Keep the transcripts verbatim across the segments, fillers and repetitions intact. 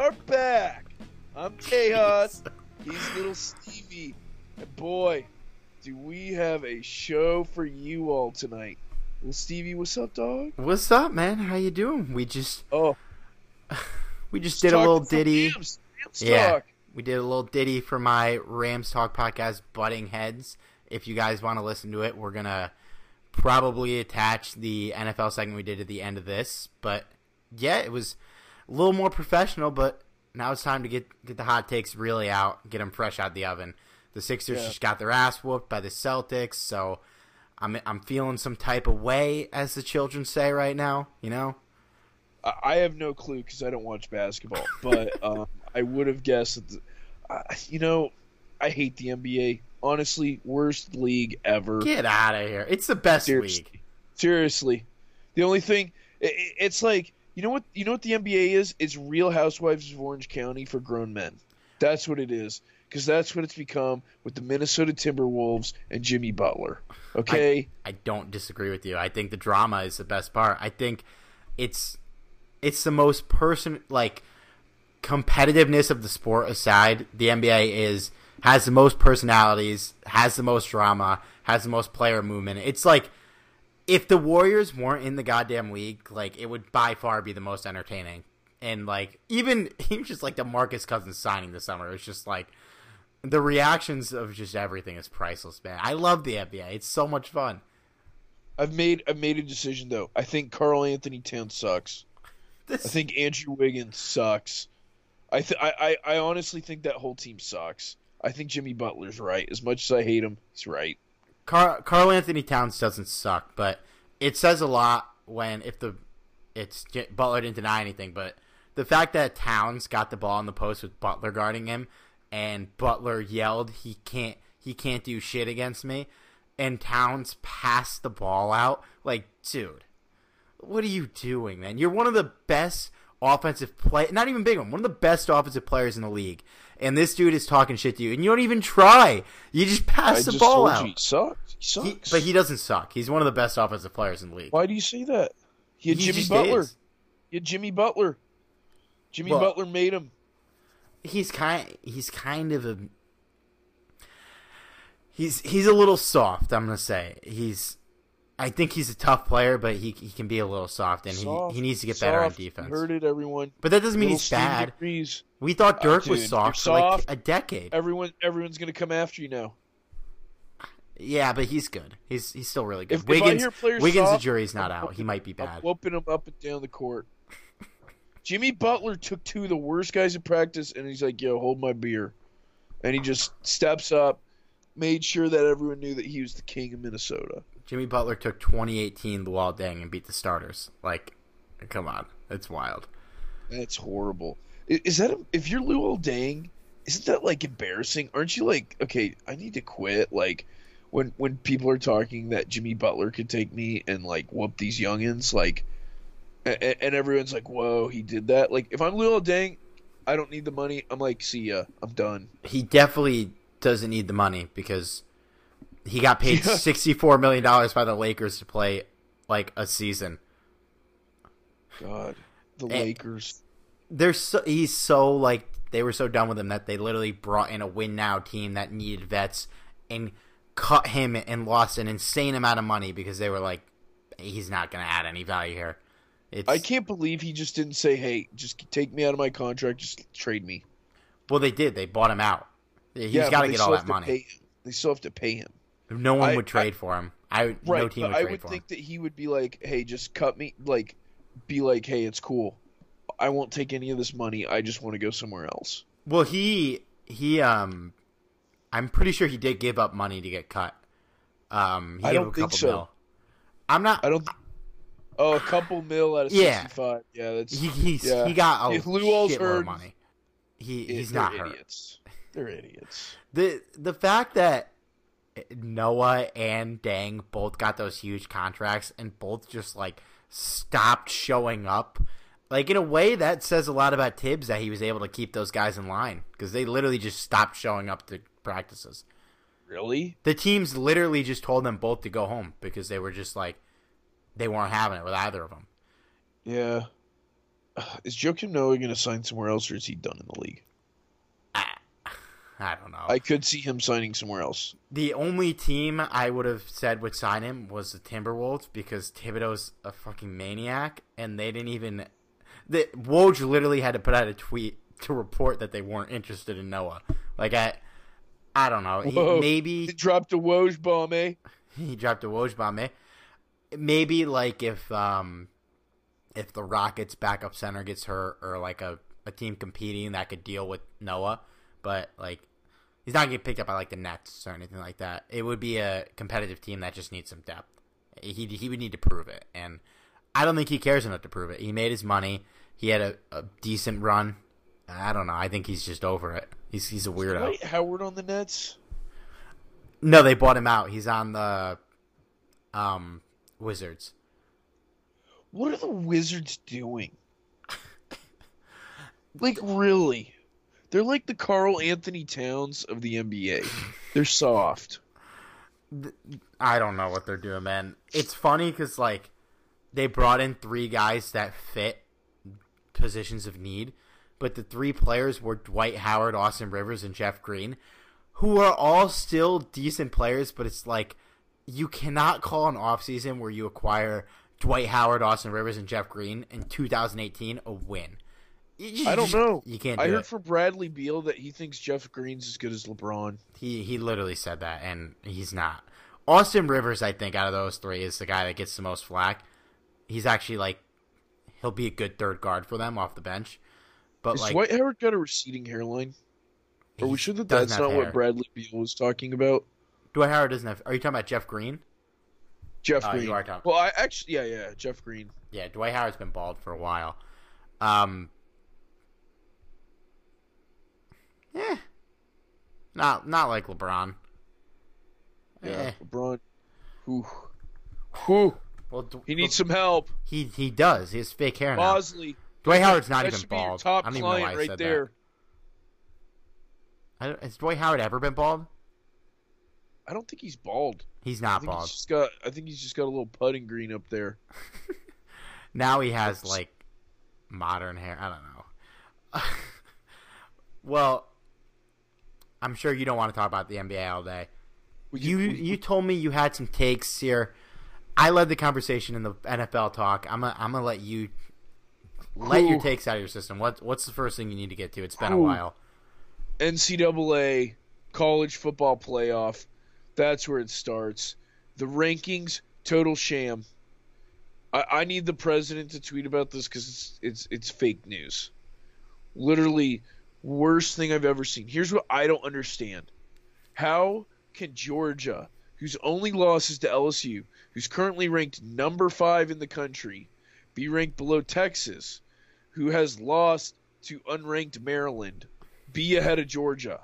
are back. I'm Tejas. He's little Stevie. And boy, do we have a show for you all tonight. Little Stevie, what's up, dog? What's up, man? How you doing? We just oh, we just did a little ditty. Rams. Rams yeah, talk. we did a little ditty for my Rams Talk podcast, Butting Heads. If you guys want to listen to it, we're gonna probably attach the N F L segment we did at the end of this. But yeah, it was a little more professional. But now it's time to get get the hot takes really out, get them fresh out the oven. The Sixers Yeah. just got their ass whooped by the Celtics, so I'm I'm feeling some type of way, as the children say right now. You know. I I have no clue because I don't watch basketball, but um, I would have guessed that. The, uh, you know, I hate the N B A. Honestly, worst league ever. Get out of here! It's the best Seriously. league. Seriously, the only thing it, it- it's like you know what you know what the N B A is? It's Real Housewives of Orange County for grown men. That's what it is, because that's what it's become with the Minnesota Timberwolves and Jimmy Butler. Okay, I don't disagree with you. I think the drama is the best part. I think it's it's the most person like competitiveness of the sport aside. The N B A is has the most personalities, has the most drama, has the most player movement. It's like if the Warriors weren't in the goddamn league, like it would by far be the most entertaining. And like even even just like the Marcus Cousins signing this summer, it's just like the reactions of just everything is priceless, man. I love the N B A. It's so much fun. I've made I've made a decision though. I think Karl Anthony Towns sucks. This, I think Andrew Wiggins sucks. I th- I, I I honestly think that whole team sucks. I think Jimmy Butler's right. As much as I hate him, he's right. Car- Karl Anthony Towns doesn't suck, but it says a lot when if the it's Butler didn't deny anything, but the fact that Towns got the ball in the post with Butler guarding him, and Butler yelled he can't he can't do shit against me, and Towns passed the ball out, like, dude, what are you doing, man? You're one of the best offensive play, not even big one, one of the best offensive players in the league, and this dude is talking shit to you, and you don't even try. You just pass I the just ball told out. you he sucks. He He, sucks. but he doesn't suck. He's one of the best offensive players in the league. Why do you say that? He had He Jimmy just Butler. is. He had Jimmy Butler. Jimmy Well- Butler made him. He's kind. He's kind of a. He's he's a little soft. I'm gonna say he's. I think he's a tough player, but he he can be a little soft, and Soft, he, he needs to get better on soft. You defense. heard it, everyone. But that doesn't mean Little he's Steve bad. agrees. We thought Dirk Uh, was dude, soft you're for like soft. a decade. Everyone, everyone's gonna come after you now. Yeah, but he's good. He's he's still really good. If, if I Wiggins, hear players Wiggins, soft, the jury's not I'm out. whooping- He might be I'm bad. whooping him up and down the court. Jimmy Butler took two of the worst guys in practice, and he's like, "Yo, hold my beer," and he just steps up, made sure that everyone knew that he was the king of Minnesota. Jimmy Butler took twenty eighteen Luol Deng and beat the starters. Like, come on, it's wild. That's horrible. I- Is that a, if you're Luol Deng? Isn't that like embarrassing? Aren't you like, okay, I need to quit? Like, when when people are talking that Jimmy Butler could take me and like whoop these youngins, like, and, and everyone's like, whoa, he did that. Like, if I'm Luol Deng, I don't need the money. I'm like, see ya, I'm done. He definitely doesn't need the money because he got paid Yeah. sixty-four million dollars by the Lakers to play like a season. God, the And- Lakers. They're so, he's so like they were so done with him that they literally brought in a win now team that needed vets and cut him and lost an insane amount of money because they were like, he's not going to add any value here. It's, I can't believe he just didn't say, hey, just take me out of my contract, just trade me. Well, they did. They bought him out. He's Yeah, got but to they get still all have that to money. pay him. They still have to pay him. No one I- would trade for him. I Right, no team but would I trade would for think him. that he would be like, hey, just cut me, like, be like, hey, it's cool. I won't take any of this money. I just want to go somewhere else. Well, he he um, I'm pretty sure he did give up money to get cut. Um, he I gave don't up a think couple so. mil. I'm not. I don't. Th- oh, a couple mil out of Yeah. sixty-five. Yeah, that's. He he's, yeah. he got a If Luol's shitload hurt, of money. He it- he's they're not hurt. idiots. They're idiots. The the fact that Noah and Dang both got those huge contracts and both just like stopped showing up, like in a way that says a lot about Tibbs that he was able to keep those guys in line because they literally just stopped showing up to practices. Really? The teams literally just told them both to go home because they were just like they weren't having it with either of them. Yeah. is Joakim Noah going to sign somewhere else, or is he done in the league? I, I don't know. I could see him signing somewhere else. The only team I would have said would sign him was the Timberwolves because Thibodeau's a fucking maniac, and they didn't even. The Woj literally had to put out a tweet to report that they weren't interested in Noah. Like I, I don't know. He, maybe he dropped a Woj bomb, eh? He dropped a Woj bomb, eh? Maybe like if um, if the Rockets' backup center gets hurt, or like a, a team competing that could deal with Noah, but like he's not getting picked up by like the Nets or anything like that. It would be a competitive team that just needs some depth. He he would need to prove it, and I don't think he cares enough to prove it. He made his money. He had a, a decent run. I don't know. I think he's just over it. He's he's a weirdo. Dwight Howard on the Nets? No, they bought him out. He's on the um, Wizards. What are the Wizards doing? Like, really? They're like the Karl Anthony Towns of the N B A. They're soft. I don't know what they're doing, man. It's funny because, like, they brought in three guys that fit positions of need, but the three players were Dwight Howard, Austin Rivers, and Jeff Green, who are all still decent players, but it's like you cannot call an offseason where you acquire Dwight Howard, Austin Rivers, and Jeff Green in two thousand eighteen a win. You, I don't know. You can't do I heard it. from Bradley Beal that he thinks Jeff Green's as good as LeBron. He he literally said that, and he's not. Austin Rivers, I think, out of those three, is the guy that gets the most flack. He's actually, like, he'll be a good third guard for them off the bench. But Has like, Dwight Howard got a receding hairline? Are we sure that doesn't that's have not hair. what Bradley Beal was talking about? Dwight Howard doesn't have. Are you talking about Jeff Green? Jeff Oh, Green. you are talking- Well, I actually, yeah, yeah, Jeff Green. Yeah, Dwight Howard's been bald for a while. Um, yeah, not not like LeBron. Yeah, Eh. LeBron. Whew. Whew. Well, D- He needs some help. He he does. He has fake hair now. Bosley. Dwight Howard's not that even should be your bald. top I don't even know why client I right said there. that. I don't- Has Dwight Howard ever been bald? I don't think he's bald. He's I not think bald. he's just got. I think he's just got a little putting green up there. Now he has like modern hair. I don't know. Well, I'm sure you don't want to talk about the N B A all day. We You can- we- you told me you had some takes here. I led the conversation in the N F L talk. I'm gonna I'm gonna let you let your Ooh. takes out of your system. What what's the first thing you need to get to? It's been a Ooh. while. N C double A college football playoff. That's where it starts. The rankings, total sham. I, I need the president to tweet about this because it's it's it's fake news. Literally, worst thing I've ever seen. Here's what I don't understand: how can Georgia, whose only loss is to L S U, who's currently ranked number five in the country, be ranked below Texas, who has lost to unranked Maryland, be ahead of Georgia?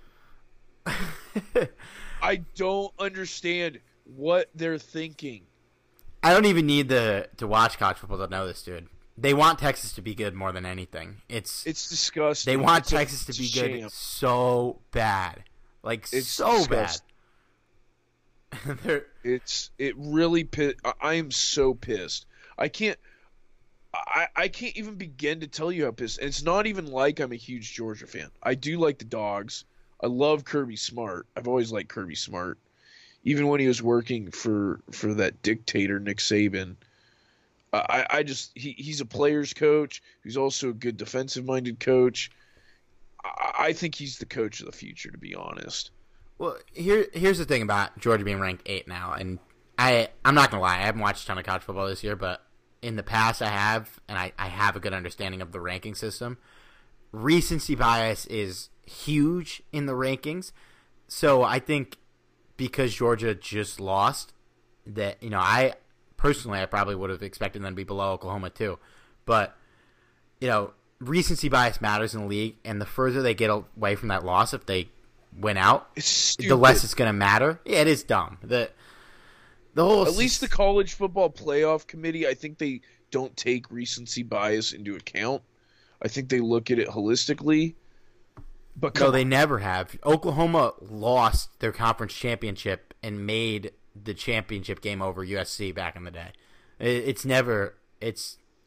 I don't understand what they're thinking. I don't even need the to watch college football to know this, dude. They want Texas to be good more than anything. It's It's disgusting. they want It's a- Texas to it's be a good sham. so bad, like It's so disgusting. bad. They're- It's it really pi- I, I am so pissed. I can't I, I can't even begin to tell you how pissed. And it's not even like I'm a huge Georgia fan. I do like the Dogs. I love Kirby Smart. I've always liked Kirby Smart. Even when he was working for for that dictator Nick Saban. I, I just he, he's a player's coach. He's also a good defensive minded coach. I, I think he's the coach of the future, to be honest. Well, here here's the thing about Georgia being ranked eight now, and I I'm not gonna lie, I haven't watched a ton of college football this year, but in the past I have, and I, I have a good understanding of the ranking system. Recency bias is huge in the rankings, so I think because Georgia just lost, that you know I personally I probably would have expected them to be below Oklahoma too, but you know recency bias matters in the league, and the further they get away from that loss, if they win out, It's stupid. the less it's going to matter. Yeah, it is dumb. The the whole At least the college football playoff committee, I think they don't take recency bias into account. I think they look at it holistically. But no, come they on. never have. Oklahoma lost their conference championship and made the championship game over U S C back in the day. It, it's never it's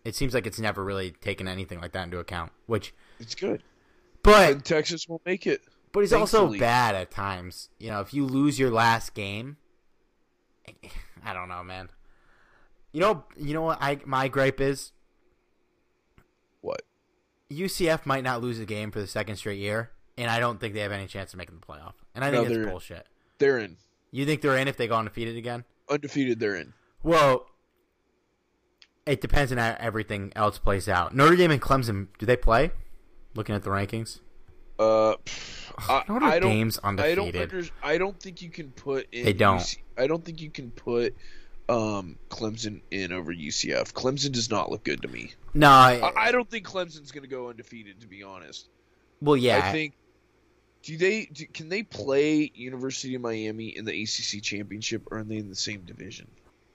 It seems like it's never really taken anything like that into account, which it's good. But and Texas won't make it. But he's thankfully. also bad at times. You know, if you lose your last game, I don't know, man. You know, you know what I my gripe is? What? U C F might not lose a game for the second straight year, and I don't think they have any chance of making the playoff. And I think no, it's bullshit. They're in. You think they're in if they go undefeated again? Undefeated, they're in. Well, it depends on how everything else plays out. Notre Dame and Clemson, do they play? Looking at the rankings. Uh, I, Notre I don't, Dame's undefeated. I don't, under, I don't think you can put in. They don't. U C, I don't think you can put um, Clemson in over U C F. Clemson does not look good to me. No, I, I, I don't think Clemson's going to go undefeated. To be honest. Well, yeah. I think. Do they? Do, can they play University of Miami in the A C C championship, or are they in the same division?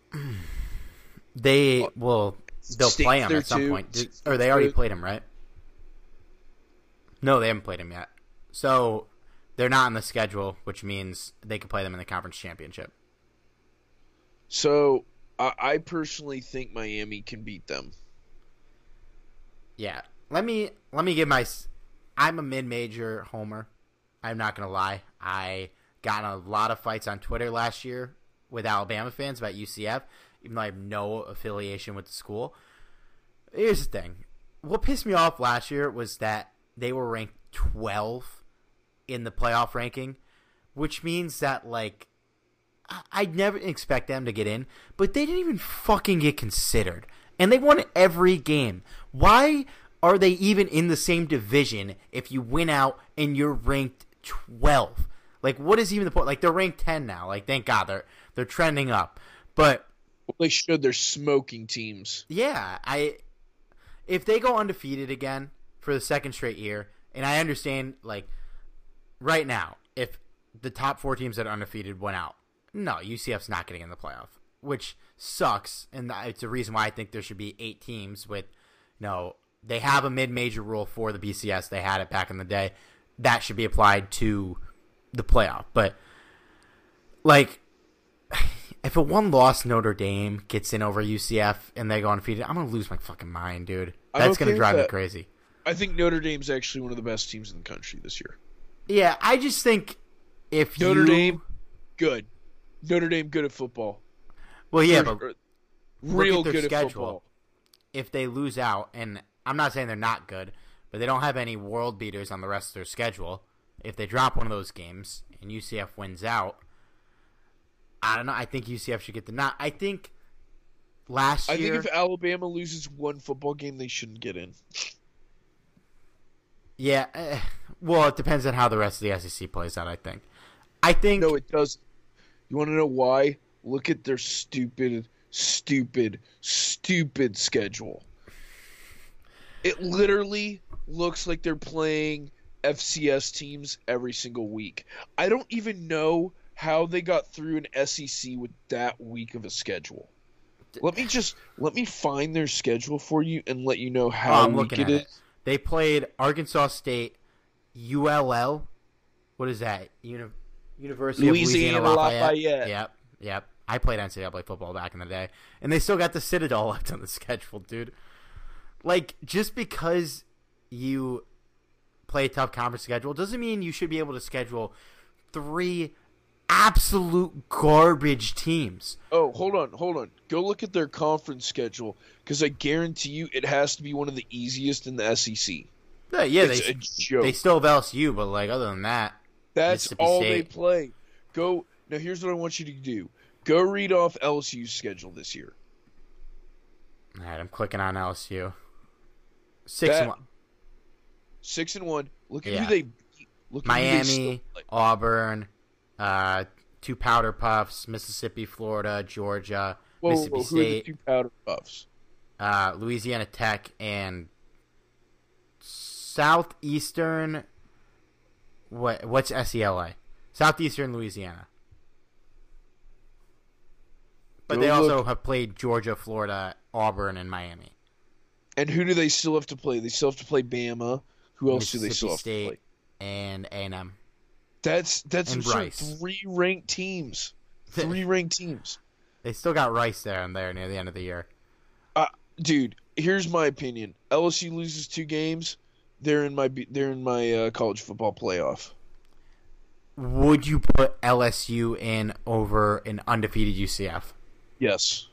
They well, they'll State's play him there at some too. point. Did, or they already played him, right? No, they haven't played him yet. So they're not on the schedule, which means they can play them in the conference championship. So I, I personally think Miami can beat them. Yeah, let me let me give my. I'm a mid-major homer. I'm not gonna lie. I got in a lot of fights on Twitter last year with Alabama fans about U C F, even though I have no affiliation with the school. Here's the thing: what pissed me off last year was that they were ranked twelve in the playoff ranking, which means that, like, I'd never expect them to get in, but they didn't even fucking get considered. And they won every game. Why are they even in the same division if you win out and you're ranked twelve? Like, what is even the point? Like, they're ranked ten now. Like, thank God. They're, they're trending up. But well, they should. They're smoking teams. Yeah. I if they go undefeated again for the second straight year, and I understand, like, right now, if the top four teams that are undefeated went out, no, U C F's not getting in the playoff, which sucks, and it's a reason why I think there should be eight teams with, you know, they have a mid-major rule for the B C S. They had it back in the day. That should be applied to the playoff. But, like, if a one-loss Notre Dame gets in over U C F and they go undefeated, I'm going to lose my fucking mind, dude. That's okay going to drive me that. crazy. I think Notre Dame's actually one of the best teams in the country this year. Yeah, I just think if Notre you... Dame, good. Notre Dame, good at football. Well, yeah, They're, but real look at their good schedule. at football. If they lose out, and I'm not saying they're not good, but they don't have any world beaters on the rest of their schedule. If they drop one of those games and U C F wins out, I don't know. I think U C F should get the nod. I think last I year... I think if Alabama loses one football game, they shouldn't get in. Yeah, uh, well, it depends on how the rest of the S E C plays out, I think. I think... No, it does. You want to know why? Look at their stupid, stupid, stupid schedule. It literally looks like they're playing F C S teams every single week. I don't even know how they got through an S E C with that weak of a schedule. Let me just let me find their schedule for you and let you know how oh, I'm weak looking it at is. It. They played Arkansas State, U L L. What is that? Uni- University Louisiana, of Louisiana Lafayette. Lafayette. Yep, yep. I played N C double A football back in the day, and they still got the Citadel left on the schedule, dude. Like, just because you play a tough conference schedule doesn't mean you should be able to schedule three absolute garbage teams. Oh, hold on, hold on. Go look at their conference schedule, because I guarantee you it has to be one of the easiest in the S E C. Yeah, yeah it's they a joke. They still have L S U, but like other than that, that's all State. they play. Go now. Here's what I want you to do. Go read off L S U's schedule this year. All right, I'm clicking on L S U. Six That, and one. Six and one. Look at Yeah. who they beat. Look at Miami, who they still play. Auburn, uh, two Powder Puffs, Mississippi, Florida, Georgia, Whoa, Mississippi whoa, who are the State, two powder puffs? uh, Louisiana Tech, and Southeastern. What? What's S E L A? Southeastern Louisiana. But Go they also look. have played Georgia, Florida, Auburn, and Miami. And who do they still have to play? They still have to play Bama. Who else do they Mississippi still have State to play? and A and M. That's that's And absurd. Rice. Three ranked teams. Three ranked teams. They still got Rice there and there near the end of the year. Uh, dude, here's my opinion. L S U loses two games, they're in my they're in my uh, college football playoff. Would you put L S U in over an undefeated U C F? Yes.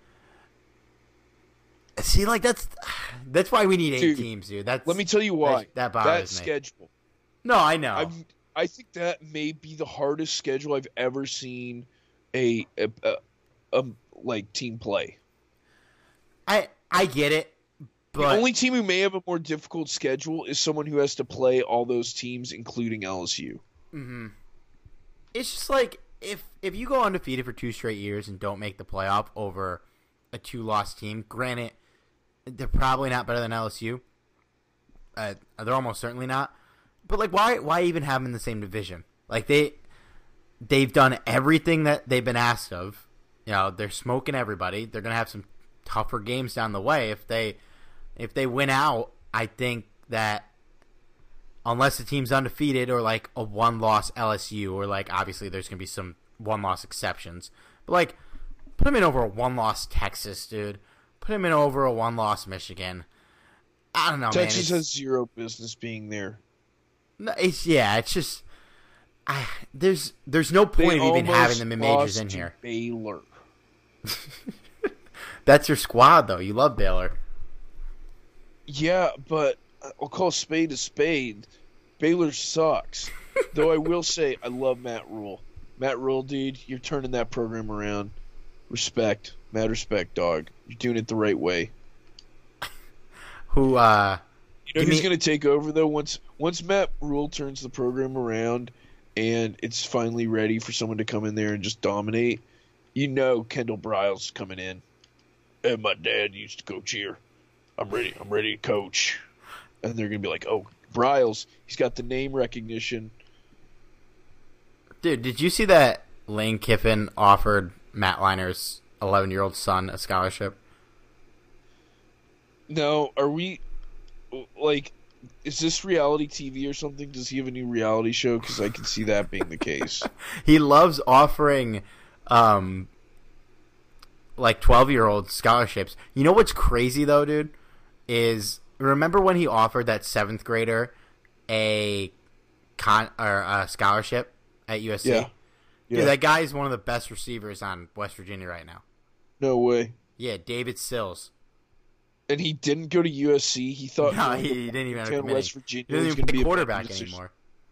See, like that's that's why we need eight Dude, teams, dude. That's let me tell you why. That, that bothers that me. schedule. No, I know. I've, I think that may be the hardest schedule I've ever seen a, a, a, a like team play. I I get it, but the only team who may have a more difficult schedule is someone who has to play all those teams, including L S U. Mm-hmm. It's just like if if you go undefeated for two straight years and don't make the playoff over a two-loss team, granted, they're probably not better than L S U. Uh, they're almost certainly not. But like, why why even have them in the same division? Like they they've done everything that they've been asked of. You know, they're smoking everybody. They're gonna have some tougher games down the way. If they if they win out, I think that unless the team's undefeated or like a one-loss L S U, or like obviously there's gonna be some one-loss exceptions, but like put them in over a one-loss Texas, dude. Put them in over a one-loss Michigan. I don't know, Texas man. has zero business being there. No, it's yeah, it's just I there's there's no point They of even having them in majors lost in to here. Baylor. That's your squad, though. You love Baylor. Yeah, but I'll call spade a spade. Baylor sucks. Though I will say I love Matt Rule. Matt Rule, dude, you're turning that program around. Respect. Mad respect, dog. You're doing it the right way. Who, uh... You know who's me... going to take over, though? Once once Matt Rule turns the program around and it's finally ready for someone to come in there and just dominate, you know Kendall Briles coming in. And my dad used to coach here. I'm ready. I'm ready to coach. And they're going to be like, oh, Briles, he's got the name recognition. Dude, did you see that Lane Kiffin offered Matt Liner's eleven-year-old son a scholarship? No, are we, like, is this reality T V or something? Does he have a new reality show? Because I can see that being the case. He loves offering, um, like, twelve-year-old scholarships. You know what's crazy, though, dude? Is, remember when he offered that seventh grader a con or a scholarship at U S C? Yeah. Dude, yeah. that guy is one of the best receivers on West Virginia right now. No way. Yeah, David Sills. And he didn't go to U S C. He thought no, he, he didn't even have West Virginia. He doesn't was even play be quarterback anymore.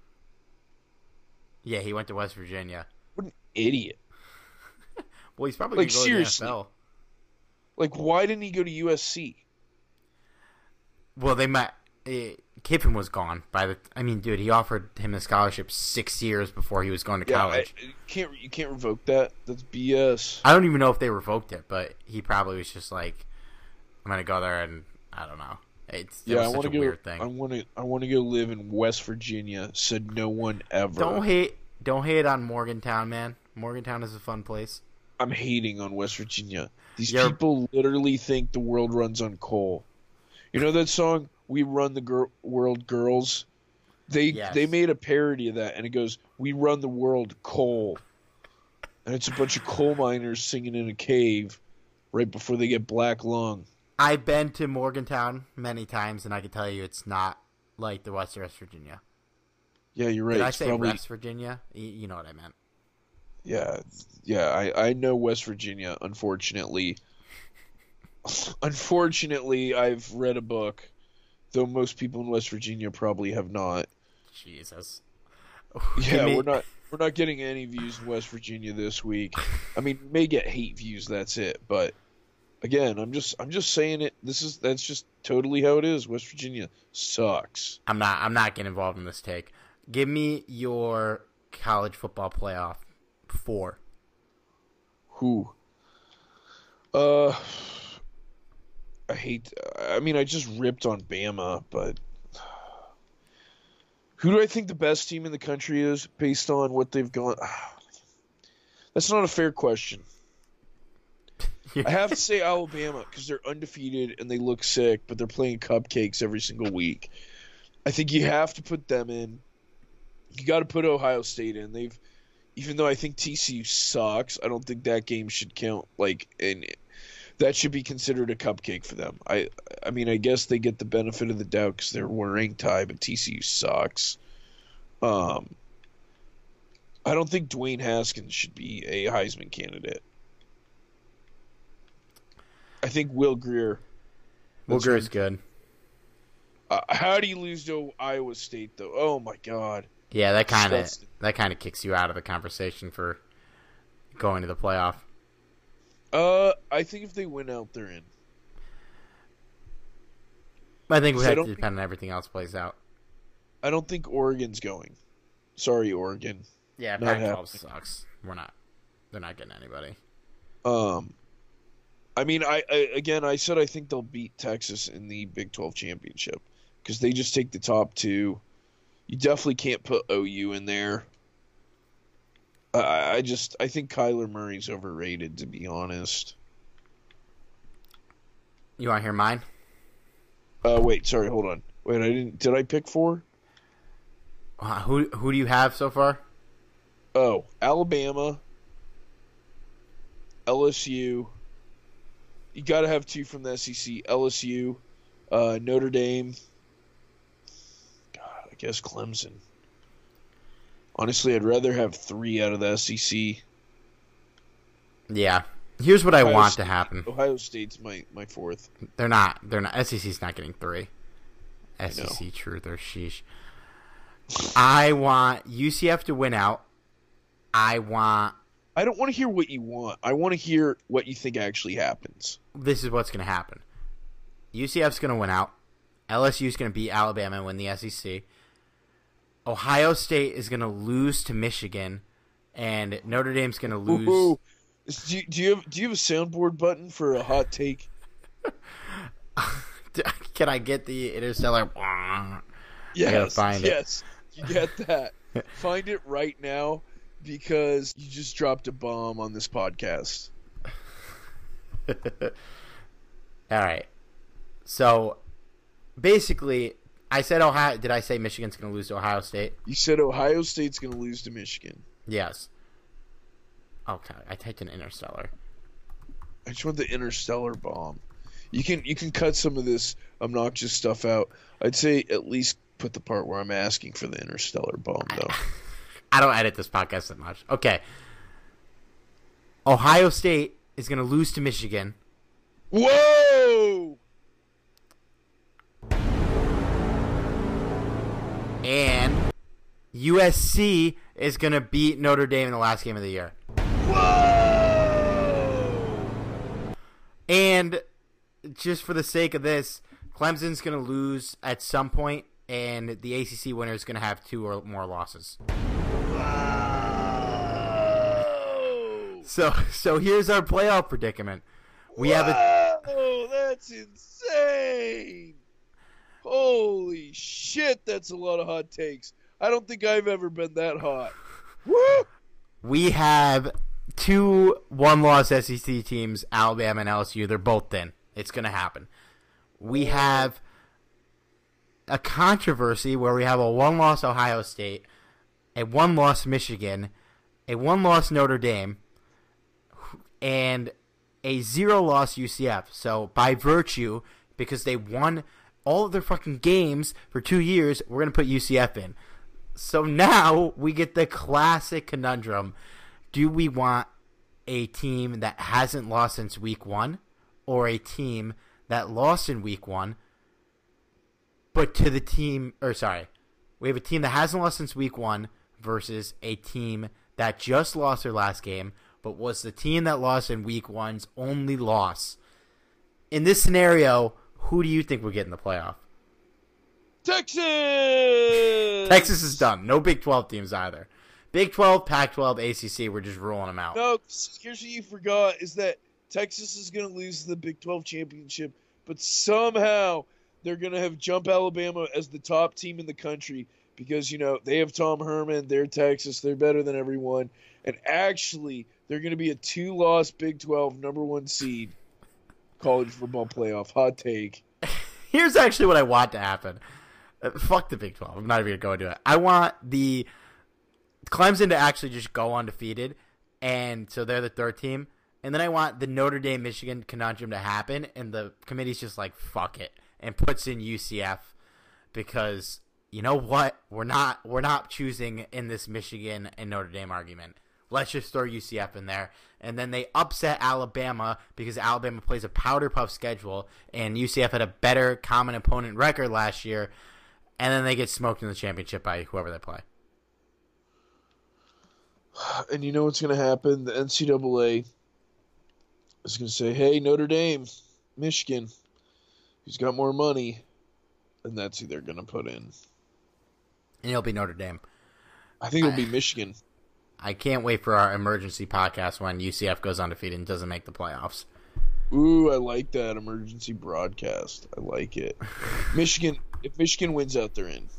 Yeah, he went to West Virginia. What an idiot! Well, he's probably like gonna go seriously. to the N F L. Like, why didn't he go to U S C? Well, they might. Uh, Kiffin was gone by the. I mean, dude, he offered him a scholarship six years before he was going to yeah, college. I, you can't you can't revoke that. That's B S. I don't even know if they revoked it, but he probably was just like, "I'm gonna go there," and I don't know. It's it yeah, was I such want a to go. weird thing. I want to. I want to go live in West Virginia. Said no one ever. Don't hate. Don't hate on Morgantown, man. Morgantown is a fun place. I'm hating on West Virginia. These You're... people literally think the world runs on coal. You know that song, "We Run the Gir- World, Girls"? They yes. they made a parody of that, and it goes, "We run the world, coal." And it's a bunch of coal miners singing in a cave right before they get black lung. I've been to Morgantown many times, and I can tell you it's not like the West West Virginia. Yeah, you're right. Did I it's say probably... West Virginia? You know what I meant. Yeah, yeah. I, I know West Virginia, unfortunately. Unfortunately, I've read a book, though most people in West Virginia probably have not. Jesus. Yeah, we're not we're not getting any views in West Virginia this week. I mean, we may get hate views, that's it. But again, I'm just I'm just saying it. This is that's just totally how it is. West Virginia sucks. I'm not I'm not getting involved in this take. Give me your college football playoff four. Who? Uh I hate I mean, I just ripped on Bama, but who do I think the best team in the country is based on what they've gone? That's not a fair question. I have to say Alabama because they're undefeated and they look sick, but they're playing cupcakes every single week. I think you have to put them in. You got to put Ohio State in. They've, even though I think T C U sucks, I don't think that game should count. Like, and that should be considered a cupcake for them. I I mean, I guess they get the benefit of the doubt because they're ranked high, but T C U sucks. Um, I don't think Dwayne Haskins should be a Heisman candidate. I think Will Grier. Will Grier's good. Uh, how do you lose to Iowa State, though? Oh my God. Yeah, that kind of that kind of kicks you out of the conversation for going to the playoff. Uh, I think if they win out, they're in. I think we have to think, depend on everything else plays out. I don't think Oregon's going. Sorry, Oregon. Yeah, Pac twelve sucks. We're not. They're not getting anybody. Um, I mean, I, I again, I said I think they'll beat Texas in the Big twelve championship because they just take the top two. You definitely can't put O U in there. I, I just I think Kyler Murray's overrated, to be honest. You want to hear mine? Uh, wait, sorry, hold on. Wait, I didn't. Did I pick four? Uh, who who do you have so far? Oh, Alabama, L S U. You got to have two from the S E C. L S U, uh, Notre Dame. God, I guess Clemson. Honestly, I'd rather have three out of the S E C. Yeah. Here's what I Ohio want State, to happen. Ohio State's my, my fourth. They're not. They're not. S E C's not getting three. S E C truther, sheesh. I want U C F to win out. I want. I don't want to hear what you want. I want to hear what you think actually happens. This is what's going to happen. U C F's going to win out. L S U's going to beat Alabama and win the S E C. Ohio State is going to lose to Michigan, and Notre Dame's going to lose. Ooh, do, you, do you have do you have a soundboard button for a hot take? Can I get the Interstellar? Yes, I gotta find yes, it. You get that. Find it right now because you just dropped a bomb on this podcast. All right. So basically, I said Ohio. Did I say Michigan's going to lose to Ohio State? You said Ohio State's going to lose to Michigan. Yes. Okay, I typed in Interstellar. I just want the Interstellar bomb. You can you can cut some of this obnoxious stuff out. I'd say at least put the part where I'm asking for the Interstellar bomb, though. I don't edit this podcast that much. Okay. Ohio State is going to lose to Michigan. Whoa! And U S C is going to beat Notre Dame in the last game of the year. Whoa! And just for the sake of this, Clemson's going to lose at some point, and the A C C winner is going to have two or more losses. Whoa! So, so here's our playoff predicament. We Whoa! have a. Oh, that's insane! Holy shit, that's a lot of hot takes. I don't think I've ever been that hot. Woo! We have two one-loss S E C teams, Alabama and L S U. They're both in. It's going to happen. We have a controversy where we have a one-loss Ohio State, a one-loss Michigan, a one-loss Notre Dame, and a zero-loss U C F. So by virtue, because they won all of their fucking games for two years, we're going to put U C F in. So now we get the classic conundrum. Do we want a team that hasn't lost since week one, or a team that lost in week one, but to the team, or sorry, we have a team that hasn't lost since week one versus a team that just lost their last game, but was the team that lost in week one's only loss. In this scenario, who do you think will get in the playoff? Texas! Texas is done. No Big twelve teams either. Big twelve, Pac twelve, A C C, we're just ruling them out. No, here's what you forgot, is that Texas is going to lose the Big twelve championship, but somehow they're going to have jump Alabama as the top team in the country because, you know, they have Tom Herman, they're Texas, they're better than everyone, and actually they're going to be a two-loss Big twelve number one seed college football playoff. Hot take. Here's actually what I want to happen. Uh, fuck the Big twelve. I'm not even going to go into it. I want the Clemson to actually just go undefeated, and so they're the third team, and then I want the Notre Dame Michigan conundrum to happen, and the committee's just like fuck it and puts in U C F because you know what? We're not we're not choosing in this Michigan and Notre Dame argument. Let's just throw U C F in there. And then they upset Alabama because Alabama plays a powder puff schedule, and U C F had a better common opponent record last year, and then they get smoked in the championship by whoever they play. And you know what's going to happen? The N C double A is going to say, hey, Notre Dame, Michigan, who's got more money? And that's who they're going to put in. And it'll be Notre Dame. I think it'll be Michigan. I can't wait for our emergency podcast when U C F goes undefeated and doesn't make the playoffs. Ooh, I like that emergency broadcast. I like it. Michigan, if Michigan wins out, they're in.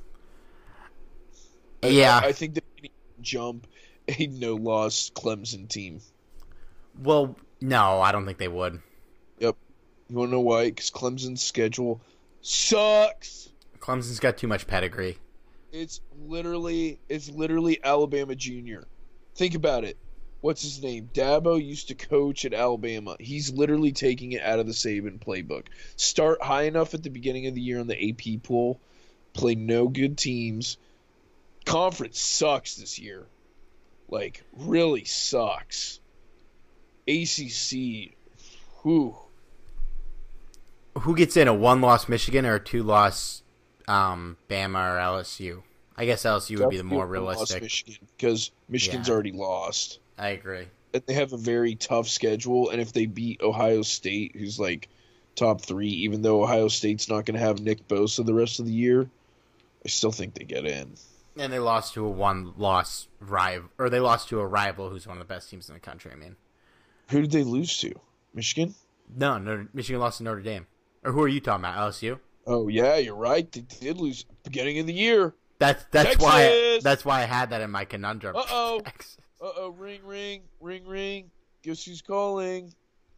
Yeah. I, I think they can jump a no-loss Clemson team. Well, no, I don't think they would. Yep. You want to know why? Because Clemson's schedule sucks. Clemson's got too much pedigree. It's literally, it's literally Alabama Junior Think about it. What's his name? Dabo used to coach at Alabama. He's literally taking it out of the Saban playbook. Start high enough at the beginning of the year on the A P pool. Play no good teams. Conference sucks this year. Like, really sucks. A C C, whew. Who gets in, a one-loss Michigan or a two-loss um, Bama or L S U? I guess L S U would be the more realistic. Michigan, because Michigan's Yeah. already lost. I agree. And they have a very tough schedule, and if they beat Ohio State, who's like top three, even though Ohio State's not going to have Nick Bosa the rest of the year, I still think they get in. And they lost to a one-loss rival, or they lost to a rival who's one of the best teams in the country. I mean, Who did they lose to? Michigan? no, no, Michigan lost to Notre Dame. Or who are you talking about? L S U? Oh yeah, you're right. They did lose beginning of the year. That's that's Texas! why that's why I had that in my conundrum. Uh oh. Texas. Uh oh. Ring ring ring ring. Guess who's calling?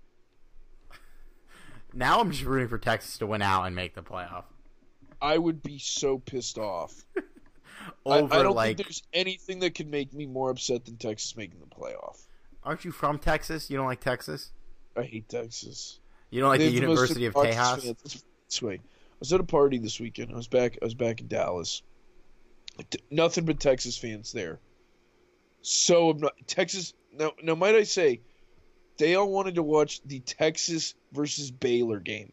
Now I'm just rooting for Texas to win out and make the playoff. I would be so pissed off. Over I, I don't like, think there's anything that could make me more upset than Texas making the playoff. aren't you from Texas? You don't like Texas? I hate Texas. You don't like They the have the most University of obnoxious Tejas? fans. This way, I was at a party this weekend. I was back. I was back in Dallas. T- Nothing but Texas fans there. So obno- Texas. Now, now, might I say, they all wanted to watch the Texas versus Baylor game.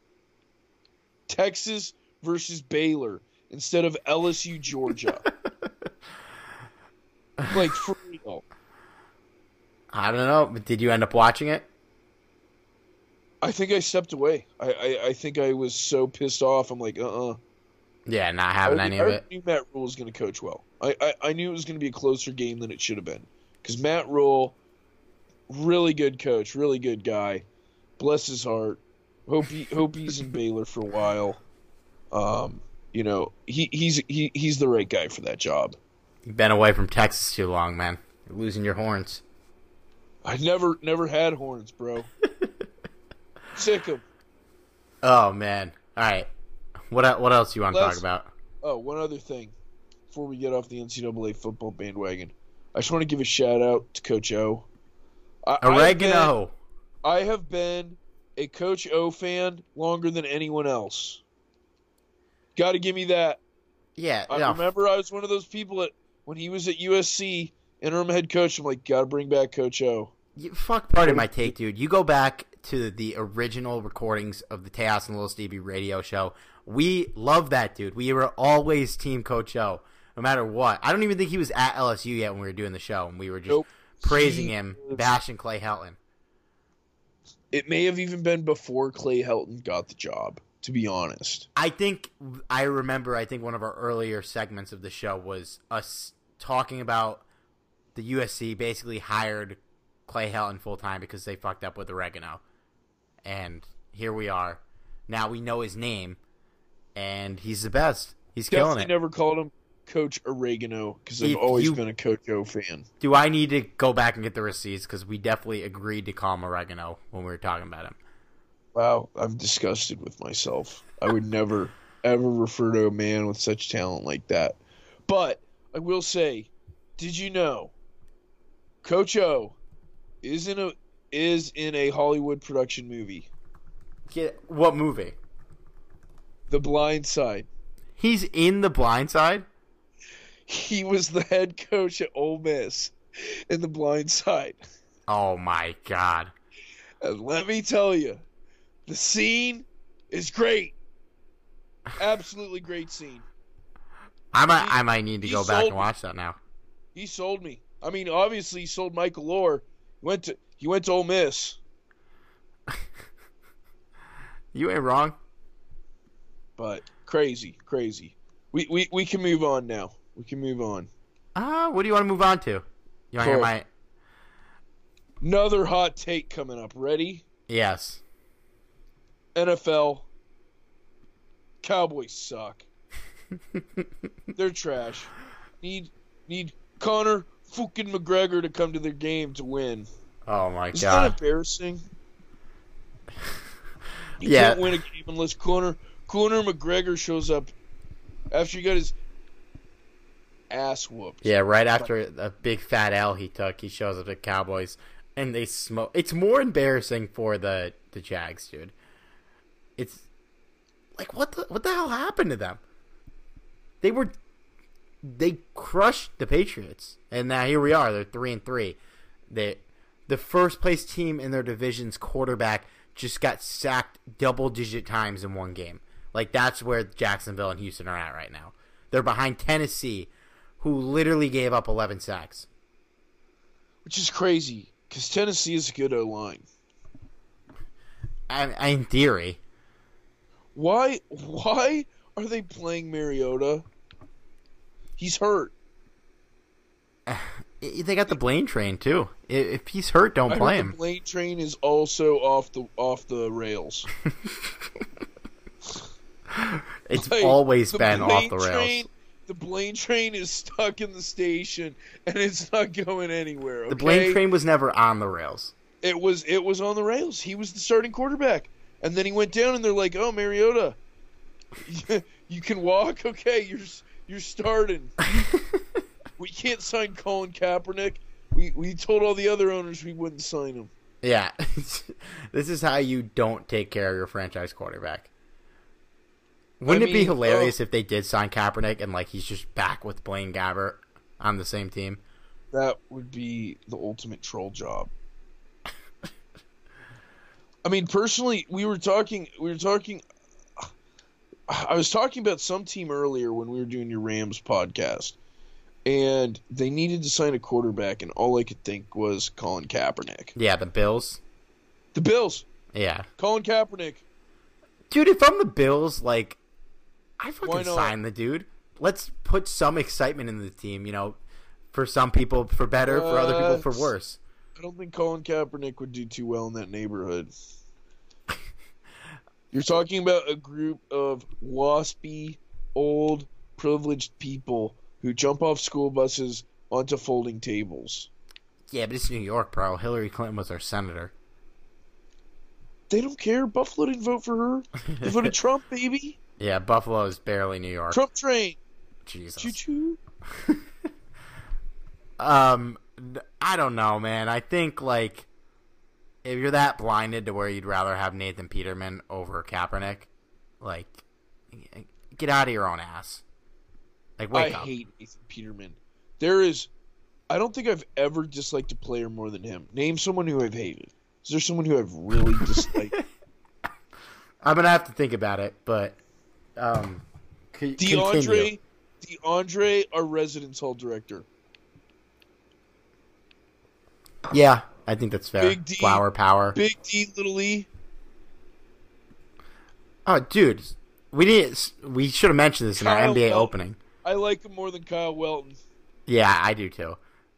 Texas versus Baylor instead of L S U Georgia. Like, for real. I don't know, but did you end up watching it? I think I stepped away. I, I, I think I was so pissed off. I'm like, uh-uh. Yeah, not having I, any I of it. knew Matt Rule was going to coach well. I, I, I knew it was going to be a closer game than it should have been. Because Matt Rule, really good coach, really good guy. Bless his heart. Hope he hope he's in Baylor for a while. Um, you know, he he's he he's the right guy for that job. You've been away from Texas too long, man. You're losing your horns. I never never had horns, bro. Sick 'em. Oh man! All right, what el- what else you want to Let's- talk about? Oh, one other thing before we get off the N C double A football bandwagon. I just want to give a shout out to Coach O. I, Oregano. I have been, I have been a Coach O fan longer than anyone else. Got to give me that. Yeah, I no, remember I was one of those people that when he was at U S C, interim head coach, I'm like, got to bring back Coach O. you, fuck part of my take, dude. You go back to the original recordings of the Tejas and Little Stevie radio show. We love that dude. We were always Team Coach O, no matter what. I don't even think he was at L S U yet when we were doing the show, and we were just Nope. praising He him, was- bashing Clay Helton. It may have even been before Clay Helton got the job, to be honest. I think I remember. I think one of our earlier segments of the show was us talking about the U S C basically hired Clay Helton full time because they fucked up with oregano, and here we are. Now we know his name, and he's the best. He's killing Definitely it. never called him Coach Oregano because I've If always you- been a Coach O fan. Do I need to go back and get the receipts? Because we definitely agreed to call him oregano when we were talking about him. Wow, I'm disgusted with myself. I would never, ever refer to a man with such talent like that. But I will say, did you know Coach O isn't a is in a Hollywood production movie. Get, what movie? The Blind Side. He's in The Blind Side? He was the head coach at Ole Miss in The Blind Side. Oh my god. And let me tell you, the scene is great. Absolutely great scene. I might, He- I might need to he go back sold and watch that now. He sold me. I mean, obviously he sold Michael Orr. He went to he went to Ole Miss. You ain't wrong. But crazy, crazy. We we, we can move on now. We can move on. Uh, what do you want to move on to? You want to hear Cool. my... Another hot take coming up. Ready? Yes. N F L. Cowboys suck. They're trash. Need need Conor fucking McGregor to come to their game to win. Oh my Isn't god. that embarrassing? You Yeah. can't win a game unless Conor Conor McGregor shows up after he got his ass whooped. Yeah, right after a big fat L he took, he shows up at Cowboys, and they smoke. It's more embarrassing for the the Jags, dude. It's like what the what the hell happened to them? They were they crushed the Patriots, and now here we are. They're three and three. They the first place team in their division's quarterback just got sacked double digit times in one game. Like that's where Jacksonville and Houston are at right now. They're behind Tennessee, who literally gave up eleven sacks. Which is crazy, because Tennessee is a good O-line. I, I, in theory. Why why are they playing Mariota? He's hurt. They got the Blaine train too. If he's hurt, don't I play heard him. the Blaine train is also off the off the rails. It's Like, always the been off Blaine the rails. Train, the Blaine train is stuck in the station and it's not going anywhere. Okay? The Blaine train was never on the rails. It was it was on the rails. He was the starting quarterback, and then he went down, and they're like, "Oh, Mariota, you can walk. Okay, you're you're starting." We can't sign Colin Kaepernick. We we told all the other owners we wouldn't sign him. Yeah. This is how you don't take care of your franchise quarterback. Wouldn't I it be mean, hilarious oh. if they did sign Kaepernick and like he's just back with Blaine Gabbert on the same team? That would be the ultimate troll job. I mean, personally, we were talking. We were talking. I was talking about some team earlier when we were doing your Rams podcast, and they needed to sign a quarterback, and all I could think was Colin Kaepernick. Yeah, the Bills. The Bills, Yeah. Colin Kaepernick. Dude, if I'm the Bills, like, I Why fucking not? sign the dude. Let's put some excitement in the team, you know, for some people for better, for other people for What? worse. I don't think Colin Kaepernick would do too well in that neighborhood. You're talking about a group of waspy, old, privileged people who jump off school buses onto folding tables. Yeah, but it's New York, bro. Hillary Clinton was our senator. They don't care. Buffalo didn't vote for her. They voted Trump, baby. Yeah, Buffalo is barely New York. Trump train. Jesus. Choo-choo. Um, I don't know, man. I think, like, if you're that blinded to where you'd rather have Nathan Peterman over Kaepernick, like, get out of your own ass. Like, wake I up. hate Nathan Peterman. There is... I don't think I've ever disliked a player more than him. Name someone who I've hated. Is there someone who I've really disliked? I'm going to have to think about it, but, um, c- DeAndre... continue. DeAndre, our residence hall director. Yeah, I think that's fair. Big D. Flower power. Big D, Little E. Oh, dude, we didn't. We should have mentioned this in our Kyle N B A Welton. opening. I like him more than Kyle Welton. Yeah, I do too.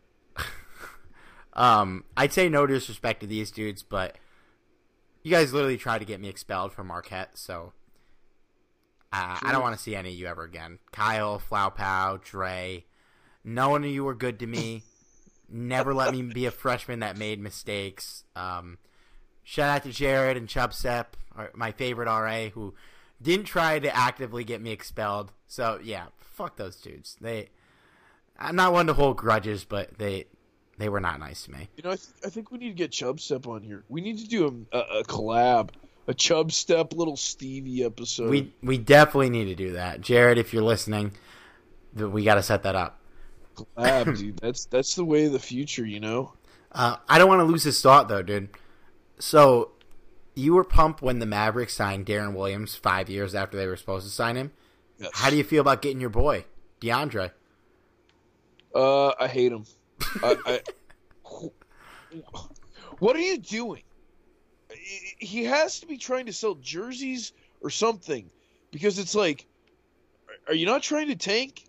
um, I'd say no disrespect to these dudes, but you guys literally tried to get me expelled from Marquette, so uh, I don't want to see any of you ever again. Kyle, Flaupow, Dre, none of you were good to me. Never let me be a freshman that made mistakes. Um, shout out to Jared and Chubsep, my favorite R A, who didn't try to actively get me expelled. So yeah, fuck those dudes. They, I'm not one to hold grudges, but they, They were not nice to me. You know, I, th- I think we need to get Chubb Step on here. We need to do a, a, a collab, a Chubb Step little Stevie episode. We we definitely need to do that, Jared. If you're listening, we got to set that up. Collab, dude. That's that's the way of the future, you know. Uh, I don't want to lose this thought though, dude. So, you were pumped when the Mavericks signed Darren Williams five years after they were supposed to sign him. Yes. How do you feel about getting your boy DeAndre? Uh, I hate him. I, I, what are you doing? He has to be trying to sell jerseys or something, because it's like, are you not trying to tank?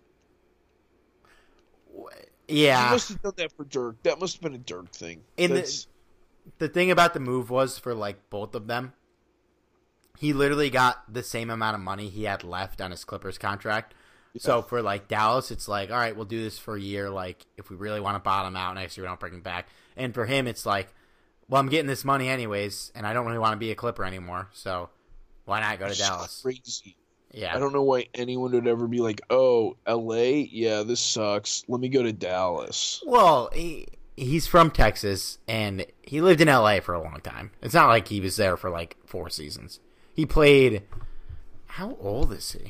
Yeah, he must have done that for Dirk. That must have been a Dirk thing. And the, the thing about the move was for like both of them, he literally got the same amount of money he had left on his Clippers contract. Yeah. So for like Dallas, it's like, all right, we'll do this for a year. Like if we really want to bottom out next year, we don't bring him back. And for him, it's like, well, I'm getting this money anyways, and I don't really want to be a Clipper anymore. So why not go to That's Dallas? Crazy. Yeah. I don't know why anyone would ever be like, oh, L A? Yeah, this sucks. Let me go to Dallas. Well, he, he's from Texas, and he lived in L A for a long time. It's not like he was there for like four seasons. He played. How old is he?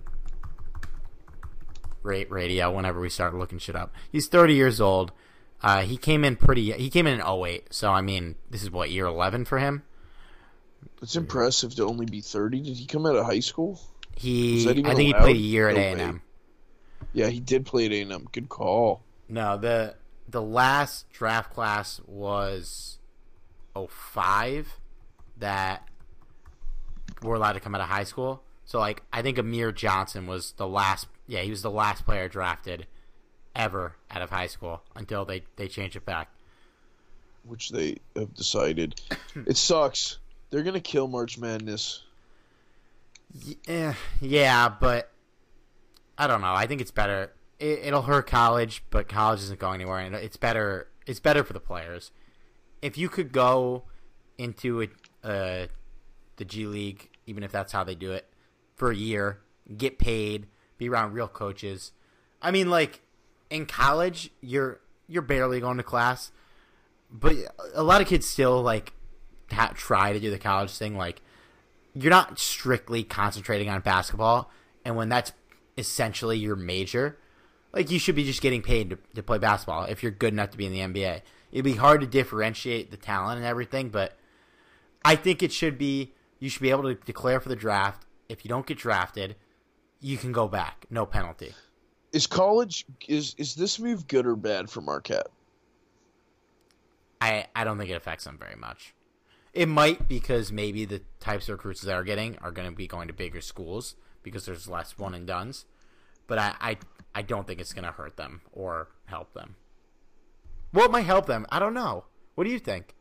Rate radio. Whenever we start looking shit up, he's thirty years old. Uh, he came in pretty. He came in in oh eight. So I mean, this is what, year eleven for him. It's impressive to only be thirty. Did he come out of high school? He. I think allowed? he played a year at no A and M. Yeah, he did play at A and M. Good call. No, the the last draft class was oh five that were allowed to come out of high school. So, like, I think Amir Johnson was the last. Yeah, he was the last player drafted ever out of high school until they, they changed it back. Which they have decided. It sucks. They're going to kill March Madness. Yeah, yeah, but I don't know. I think it's better. It, it'll hurt college, but college isn't going anywhere. And it's better. It's better for the players. If you could go into a, uh, the G League, even if that's how they do it, for a year, get paid, be around real coaches. I mean, like, in college, you're you're barely going to class, but a lot of kids still, like, ha- try to do the college thing. Like, you're not strictly concentrating on basketball, and when that's essentially your major, like, you should be just getting paid to, to play basketball if you're good enough to be in the N B A. It'd be hard to differentiate the talent and everything, but I think it should be, you should be able to declare for the draft. If you don't get drafted, you can go back. No penalty. Is college, is is this move good or bad for Marquette? I, I don't think it affects them very much. It might, because maybe the types of recruits they're getting are going to be going to bigger schools because there's less one and dones. But I, I, I don't think it's going to hurt them or help them. Well, it might help them. I don't know. What do you think?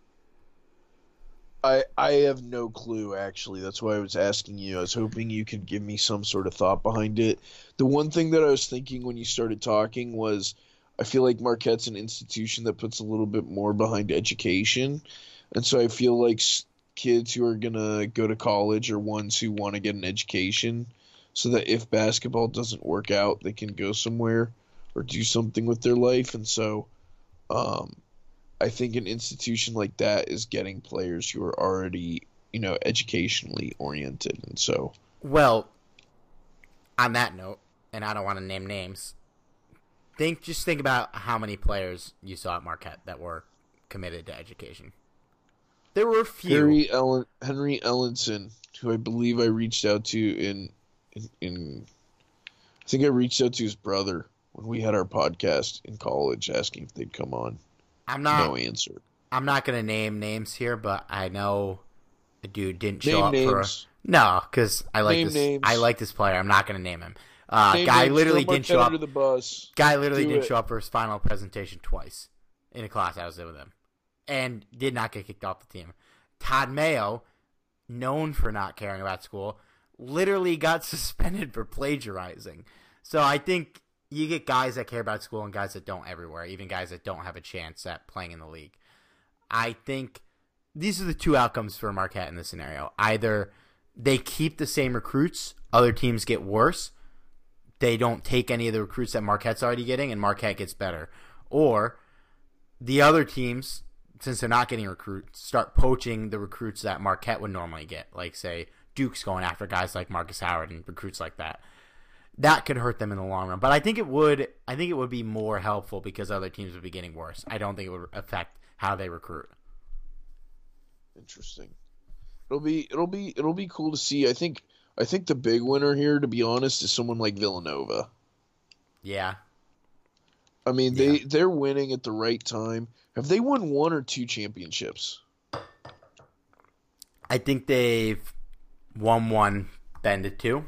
I I have no clue, actually. That's why I was asking you. I was hoping you could give me some sort of thought behind it. The one thing that I was thinking when you started talking was, I feel like Marquette's an institution that puts a little bit more behind education. And so I feel like kids who are going to go to college are ones who want to get an education, so that if basketball doesn't work out, they can go somewhere or do something with their life. And so um, I think an institution like that is getting players who are already, you know, educationally oriented. And so, well, on that note, and I don't want to name names, think just think about how many players you saw at Marquette that were committed to education. There were a few. Henry Ellen, Henry Ellenson, who I believe I reached out to in, in, in, I think I reached out to his brother when we had our podcast in college, asking if they'd come on. I'm not. No answer. I'm not gonna name names here, but I know the dude didn't show name up names. for. A, no, because I like name this. Names. I like this player. I'm not gonna name him. Uh, name guy names. literally Throw didn't show Marquette up. Under the bus. Guy literally Do didn't it. show up for his final presentation twice in a class I was in with him, and did not get kicked off the team. Todd Mayo, known for not caring about school, literally got suspended for plagiarizing. So I think you get guys that care about school and guys that don't everywhere, even guys that don't have a chance at playing in the league. I think these are the two outcomes for Marquette in this scenario. Either they keep the same recruits, other teams get worse, they don't take any of the recruits that Marquette's already getting, and Marquette gets better. Or the other teams, since they're not getting recruits, start poaching the recruits that Marquette would normally get. Like, say, Duke's going after guys like Marcus Howard and recruits like that. That could hurt them in the long run. But I think it would I think it would be more helpful because other teams would be getting worse. I don't think it would affect how they recruit. Interesting. It'll be it'll be it'll be cool to see. I think I think the big winner here, to be honest, is someone like Villanova. Yeah. I mean, Yeah. they, they're winning at the right time. Have they won one or two championships? I think they've won one, bended two.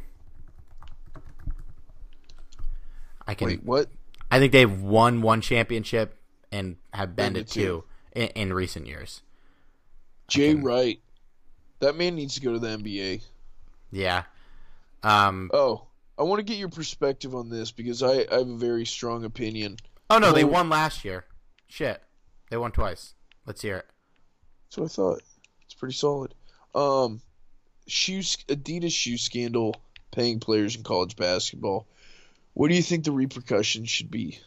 I can. Wait, what? I think they've won one championship and have bended Bended two, two. in, in recent years. Jay can- Wright. That man needs to go to the N B A. Yeah. Um. Oh, I want to get your perspective on this because I, I have a very strong opinion. Oh no, they Well- won last year. Shit, they won twice. Let's hear it. So I thought it's pretty solid. Um, shoes Adidas shoe scandal paying players in college basketball. What do you think the repercussions should be?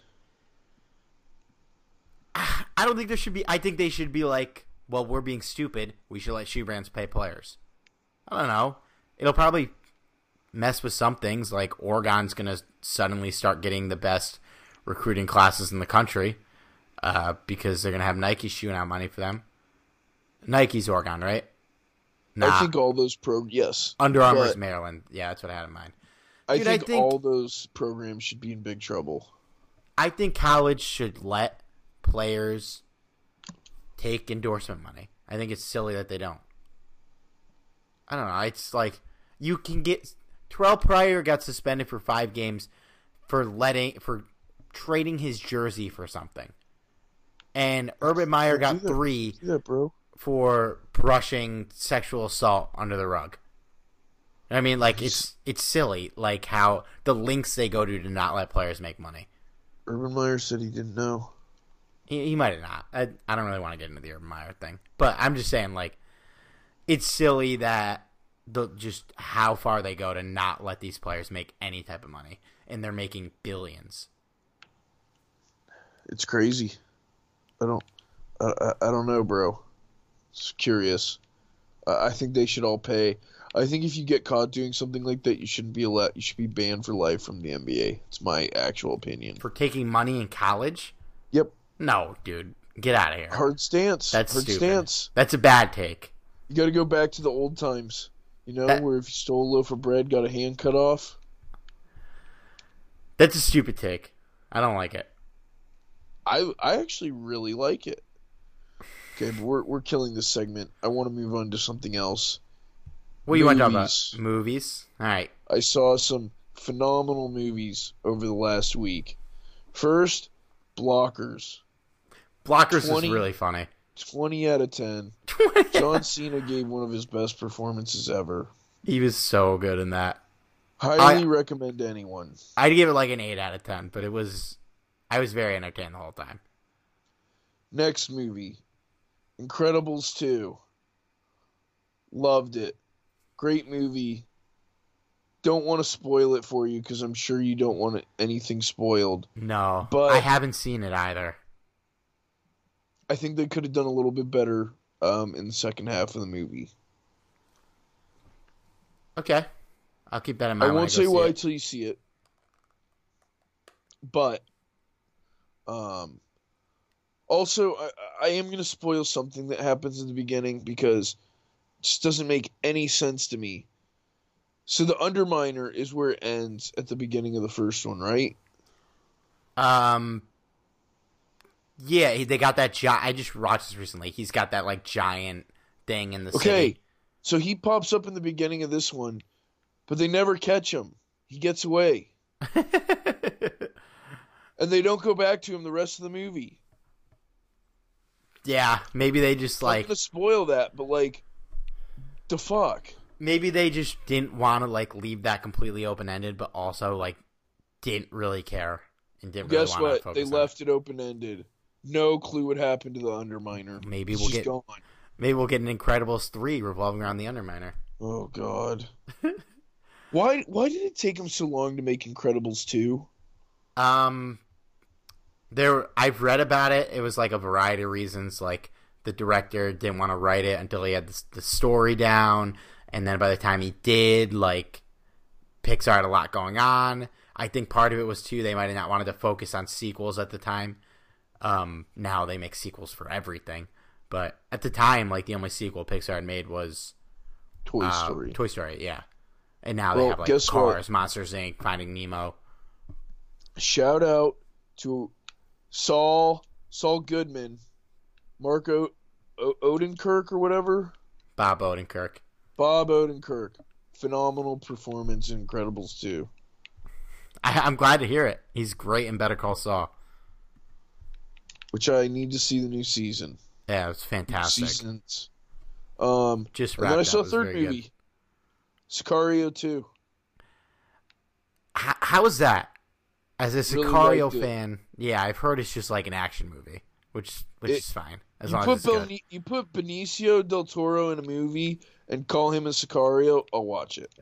I don't think there should be. I think they should be like, well, we're being stupid. We should let shoe brands pay players. I don't know. It'll probably mess with some things. Like Oregon's gonna suddenly start getting the best recruiting classes in the country uh, because they're gonna have Nike shooing out money for them. Nike's Oregon, right? Nah. I think all those pro yes. Under Armour's but Maryland. Yeah, that's what I had in mind. I Dude, I think, think- all those programs should be in big trouble. I think college should let players take endorsement money. I think it's silly that they don't. I don't know. It's like you can get Terrell Pryor got suspended for five games for letting for trading his jersey for something, and Urban Meyer Don't got do that. three Do that, bro. for brushing sexual assault under the rug. I mean, like it's it's silly, like how the links they go to to not let players make money. Urban Meyer said he didn't know. He, he might have not. I, I don't really want to get into the Urban Meyer thing, but I'm just saying, like, it's silly that the just how far they go to not let these players make any type of money, and they're making billions. It's crazy. I don't. I, I, I don't know, bro. It's curious. I, I think they should all pay. I think if you get caught doing something like that, you shouldn't be allowed. You should be banned for life from the N B A. It's my actual opinion. For taking money in college? Yep. No, dude, get out of here. Hard stance. That's Hard stupid. stance. That's a bad take. You got to go back to the old times. You know, That- where if you stole a loaf of bread, got a hand cut off. That's a stupid take. I don't like it. I I actually really like it. Okay, but we're we're killing this segment. I want to move on to something else. What do you want to talk Movies. about? Movies? All right. I saw some phenomenal movies over the last week. First, Blockers. Blockers twenty is really funny. twenty out of ten. John Cena gave one of his best performances ever. He was so good in that. Highly I- recommend anyone. I'd give it like an eight out of ten, but it was, I was very entertained the whole time. Next movie, Incredibles two. Loved it. Great movie. Don't want to spoil it for you because I'm sure you don't want it- anything spoiled. No, But- I haven't seen it either. I think they could have done a little bit better um, in the second half of the movie. Okay, I'll keep that in I mind. when won't go say see why it. till you see it. But, um, also, I, I am going to spoil something that happens in the beginning because it just doesn't make any sense to me. So the Underminer is where it ends at the beginning of the first one, right? Um, yeah, he- they got that. Gi- I just watched this recently. He's got that like giant thing in the Okay, city. so he pops up in the beginning of this one, but they never catch him. He gets away. And they don't go back to him the rest of the movie. Yeah, maybe they just I'm not like gonna spoil that, but like, the fuck? maybe they just didn't want to like leave that completely open ended, but also like didn't really care and didn't really Guess want what? to focus They on left it open ended. No clue what happened to the Underminer. it. Maybe He's we'll just get gone. maybe we'll get an Incredibles three revolving around the Underminer. Oh god. why? Why did it take him so long to make Incredibles two? Um, There, I've read about it. It was like a variety of reasons. Like the director didn't want to write it until he had the, the story down, and then by the time he did, like Pixar had a lot going on. I think part of it was too they might have not wanted to focus on sequels at the time. Um, now they make sequels for everything, but at the time, like the only sequel Pixar had made was Toy uh, Story. Toy Story, yeah. And now Well, they have like guess Cars, what? Monsters Incorporated, Finding Nemo. Shout out to Saul Saul Goodman, Mark o- o- Odenkirk or whatever, Bob Odenkirk. Bob Odenkirk. Phenomenal performance in Incredibles two. I, I'm glad to hear it. He's great in Better Call Saul. Which I need to see the new season. Yeah, it was fantastic. Seasons. Um, Just and then I wrapped saw up. a It was third very movie, good. Sicario two. How, how is that? As a Really Sicario liked it. fan, yeah, I've heard it's just like an action movie, which which It- is fine as You long put as it's good. Beni- you put Benicio del Toro in a movie and call him a Sicario, I'll watch it.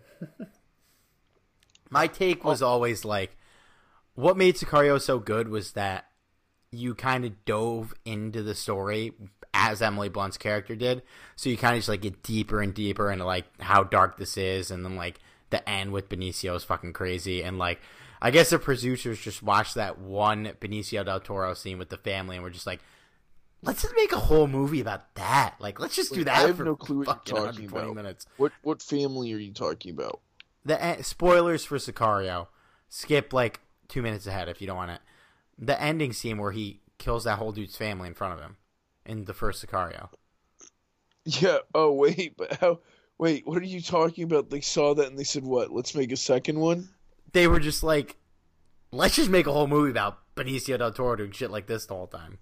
My take was always like, what made Sicario so good was that you kind of dove into the story as Emily Blunt's character did. So you kind of just like get deeper and deeper into like how dark this is, and then like the end with Benicio is fucking crazy. And like, I guess the producers just watched that one Benicio del Toro scene with the family and were just like, let's just make a whole movie about that. Like, let's just do Wait, that I have for no clue what fucking you're one hundred talking twenty about. minutes. What what family are you talking about? The en- spoilers for Sicario. Skip like two minutes ahead if you don't want it. The ending scene where he kills that whole dude's family in front of him in the first Sicario. Yeah. Oh wait, but how? Wait, what are you talking about? They saw that and they said, "What? Let's make a second one." They were just like, let's just make a whole movie about Benicio del Toro doing shit like this the whole time.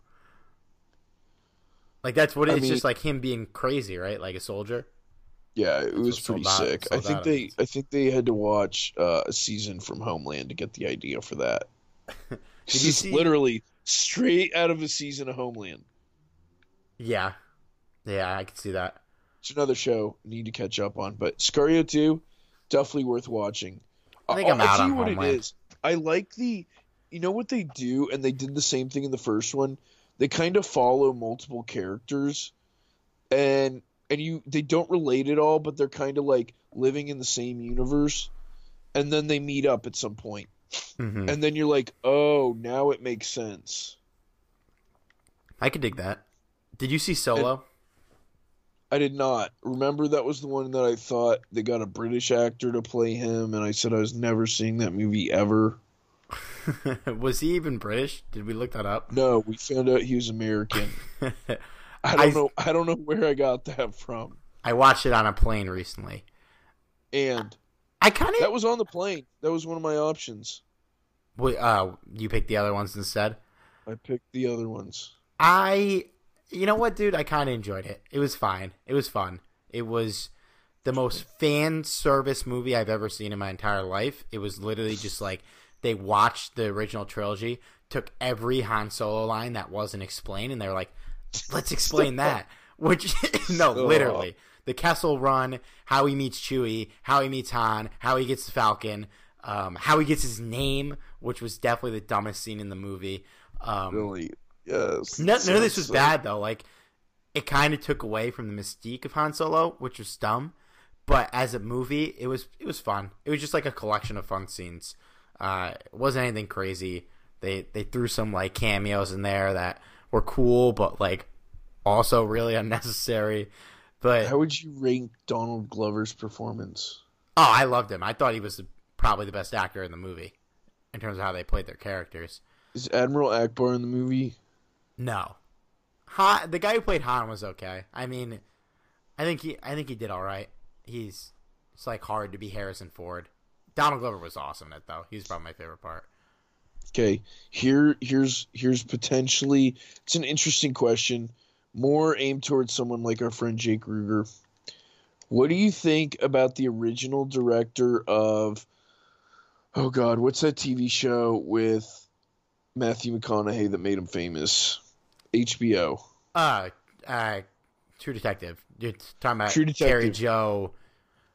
Like that's what it I is. mean- Just like him being crazy, right? Like a soldier. Yeah, it was what pretty Soldat- sick. I think Soldado they means. I think they had to watch uh, a season from Homeland to get the idea for that. Did This you is see- literally straight out of a season of Homeland. Yeah, yeah, I can see that. It's another show need to catch up on, but Sicario two, definitely worth watching. I think I'm I'll out tell on you what Homeland. it is. I like the, you know what they do, and they did the same thing in the first one. They kind of follow multiple characters, and and you they don't relate at all, but they're kind of like living in the same universe, and then they meet up at some point, hmm and then you're like, oh, now it makes sense. I could dig that. Did you see Solo? I did not. Remember that was the one that I thought they got a British actor to play him, and I said I was never seeing that movie ever. Was he even British? Did we look that up? No, we found out he was American. I I- don't know. I don't know where I got that from. I watched it on a plane recently. And I kind that of. was on the plane. That was one of my options. Uh, you picked the other ones instead. I picked the other ones. I, you know what, dude? I kind of enjoyed it. It was fine. It was fun. It was the most fan service movie I've ever seen in my entire life. It was literally just like they watched the original trilogy, took every Han Solo line that wasn't explained, and they were like, let's explain that. Which, no, Stop. literally. The Kessel Run, how he meets Chewie, how he meets Han, how he gets the Falcon, um, how he gets his name, which was definitely the dumbest scene in the movie. Um, Really? Yes. None, none of this was So- bad though. Like, it kind of took away from the mystique of Han Solo, which was dumb. But as a movie, it was it was fun. It was just like a collection of fun scenes. Uh, it wasn't anything crazy. They they threw some like cameos in there that were cool, but like also really unnecessary. But How would you rank Donald Glover's performance? oh, I loved him. I thought he was the, probably the best actor in the movie in terms of how they played their characters. Is Admiral Akbar in the movie? No, Han, the guy who played Han was okay. I mean, I think he, I think he did all right. He's, it's like hard to be Harrison Ford. Donald Glover was awesome in it though. He's probably my favorite part. Okay, here here's here's potentially it's an interesting question, more aimed towards someone like our friend Jake Ruger. What do you think about the original director of oh god, what's that T V show with Matthew McConaughey that made him famous? H B O. Uh, uh, True Detective. You're talking about True Detective. Terry Joe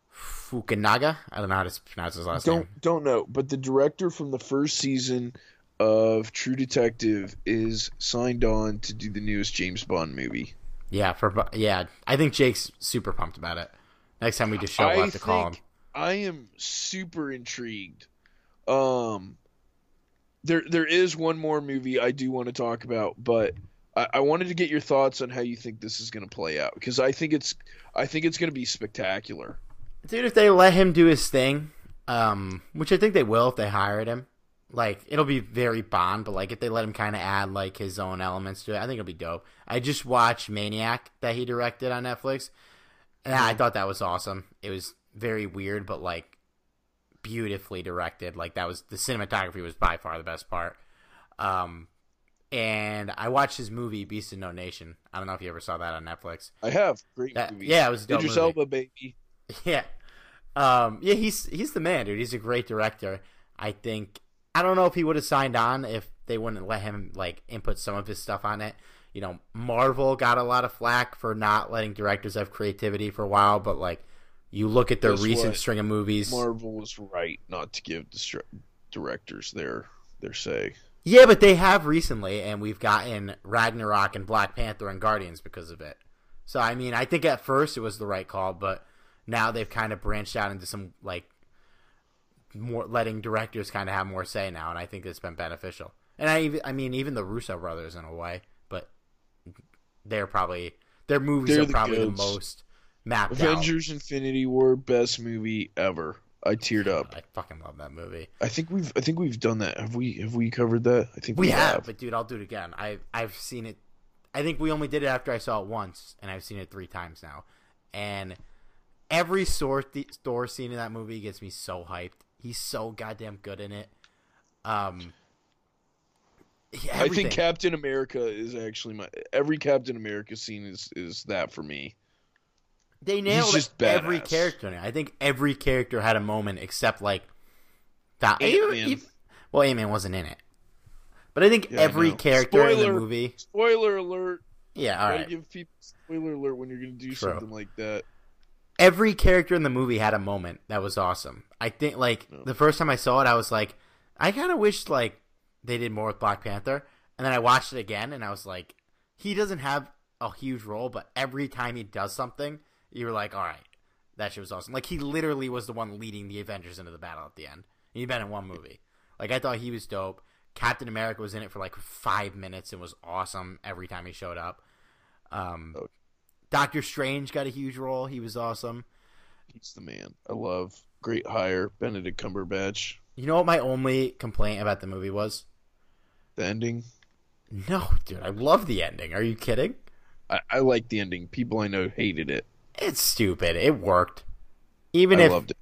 Fukunaga. I don't know how to pronounce his last Don't name. don't know, but the director from the first season of True Detective is signed on to do the newest James Bond movie. Yeah, for yeah, I think Jake's super pumped about it. Next time we just show, I we'll have to call him. think I am super intrigued. Um, there there is one more movie I do want to talk about, but I, I wanted to get your thoughts on how you think this is going to play out because I think it's I think it's going to be spectacular. Dude, if they let him do his thing, um, which I think they will if they hired him, like it'll be very Bond, but like if they let him kind of add like his own elements to it, I think it'll be dope. I just watched Maniac that he directed on Netflix, and I thought that was awesome. It was very weird, but like beautifully directed. Like that was the cinematography was by far the best part. Um, and I watched his movie Beast of No Nation. I don't know if you ever saw that on Netflix. I have great That, movie. yeah, it was a dope Idris movie. Elba, baby. Yeah. Um, yeah, he's he's the man, dude. He's a great director. I think I don't know if he would have signed on if they wouldn't let him like input some of his stuff on it. You know, Marvel got a lot of flack for not letting directors have creativity for a while, but like you look at their Guess recent what? string of movies. Marvel was right not to give distri- directors their their say. Yeah, but they have recently, and we've gotten Ragnarok and Black Panther and Guardians because of it. So I mean, I think at first it was the right call, but now they've kind of branched out into some like more letting directors kind of have more say now, and I think it's been beneficial. And I, even, I mean, even the Russo brothers in a way, but they're probably their movies They're are the probably goods. the most mapped Avengers: Infinity War, best movie ever. I teared out. up. I fucking love that movie. I think we've I think we've done that. Have we have we covered that? I think We we, have, but dude, I'll do it again. I I've seen it. I think we only did it after I saw it once, and I've seen it three times now. And every store th- store scene in that movie gets me so hyped. He's so goddamn good in it. Um, yeah, I think everything. Captain America is actually my every Captain America scene is is that for me. They nailed just every badass. character in it. I think every character had a moment except like that. Ant-Man. Well, Ant-Man wasn't in it, but I think Yeah, I every know. character in the Spoiler. movie. Spoiler alert! Yeah, all Gotta right. give people spoiler alert when you're gonna do True. something like that. Every character in the movie had a moment that was awesome. I think like No. the first time I saw it, I was like, I kind of wish like they did more with Black Panther. And then I watched it again, and I was like, he doesn't have a huge role, but every time he does something, you were like, all right, that shit was awesome. Like he literally was the one leading the Avengers into the battle at the end. He'd been in one movie. Like I thought he was dope. Captain America was in it for like five minutes and was awesome every time he showed up. Um, Oh. Doctor Strange got a huge role. He was awesome. He's the man. I love great hire Benedict Cumberbatch. You know what my only complaint about the movie was? The ending. No, dude, I love the ending. Are you kidding? I, I like the ending. People I know hated it. It's stupid. It worked. Even I if loved it.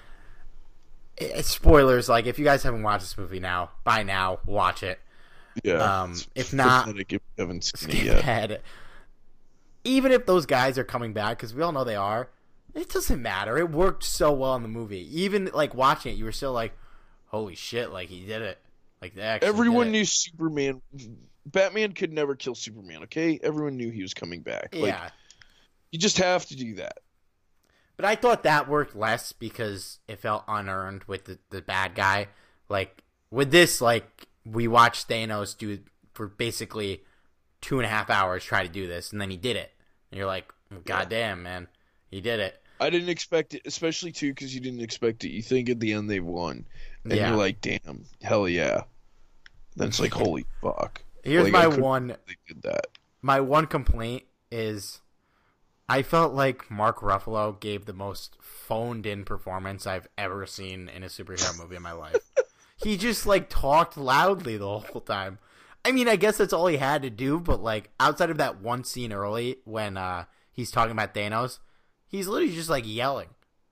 eh, spoilers, like if you guys haven't watched this movie now, by now, watch it. Yeah. Um, It's if not, pathetic if you haven't seen skip it yet. ahead. Even if those guys are coming back, because we all know they are, it doesn't matter. It worked so well in the movie. Even like watching it, you were still like, "Holy shit!" Like he did it. Like they actually Everyone did it. knew Superman. Batman could never kill Superman. Okay, everyone knew he was coming back. Like, Yeah. you just have to do that. But I thought that worked less because it felt unearned with the, the bad guy. Like, with this, like, we watched Thanos do for basically two and a half hours try to do this, and then he did it. And you're like, God damn, man. He did it. I didn't expect it, especially too, because you didn't expect it. You think at the end they won, and Yeah. you're like, "Damn, hell yeah!" Then it's like, "Holy fuck!" Here's Like, my I couldn't one believe They did that. my one complaint is I felt like Mark Ruffalo gave the most phoned in performance I've ever seen in a superhero movie in my life. He just like talked loudly the whole time. I mean, I guess that's all he had to do, but like outside of that one scene early when uh, he's talking about Thanos, he's literally just like yelling.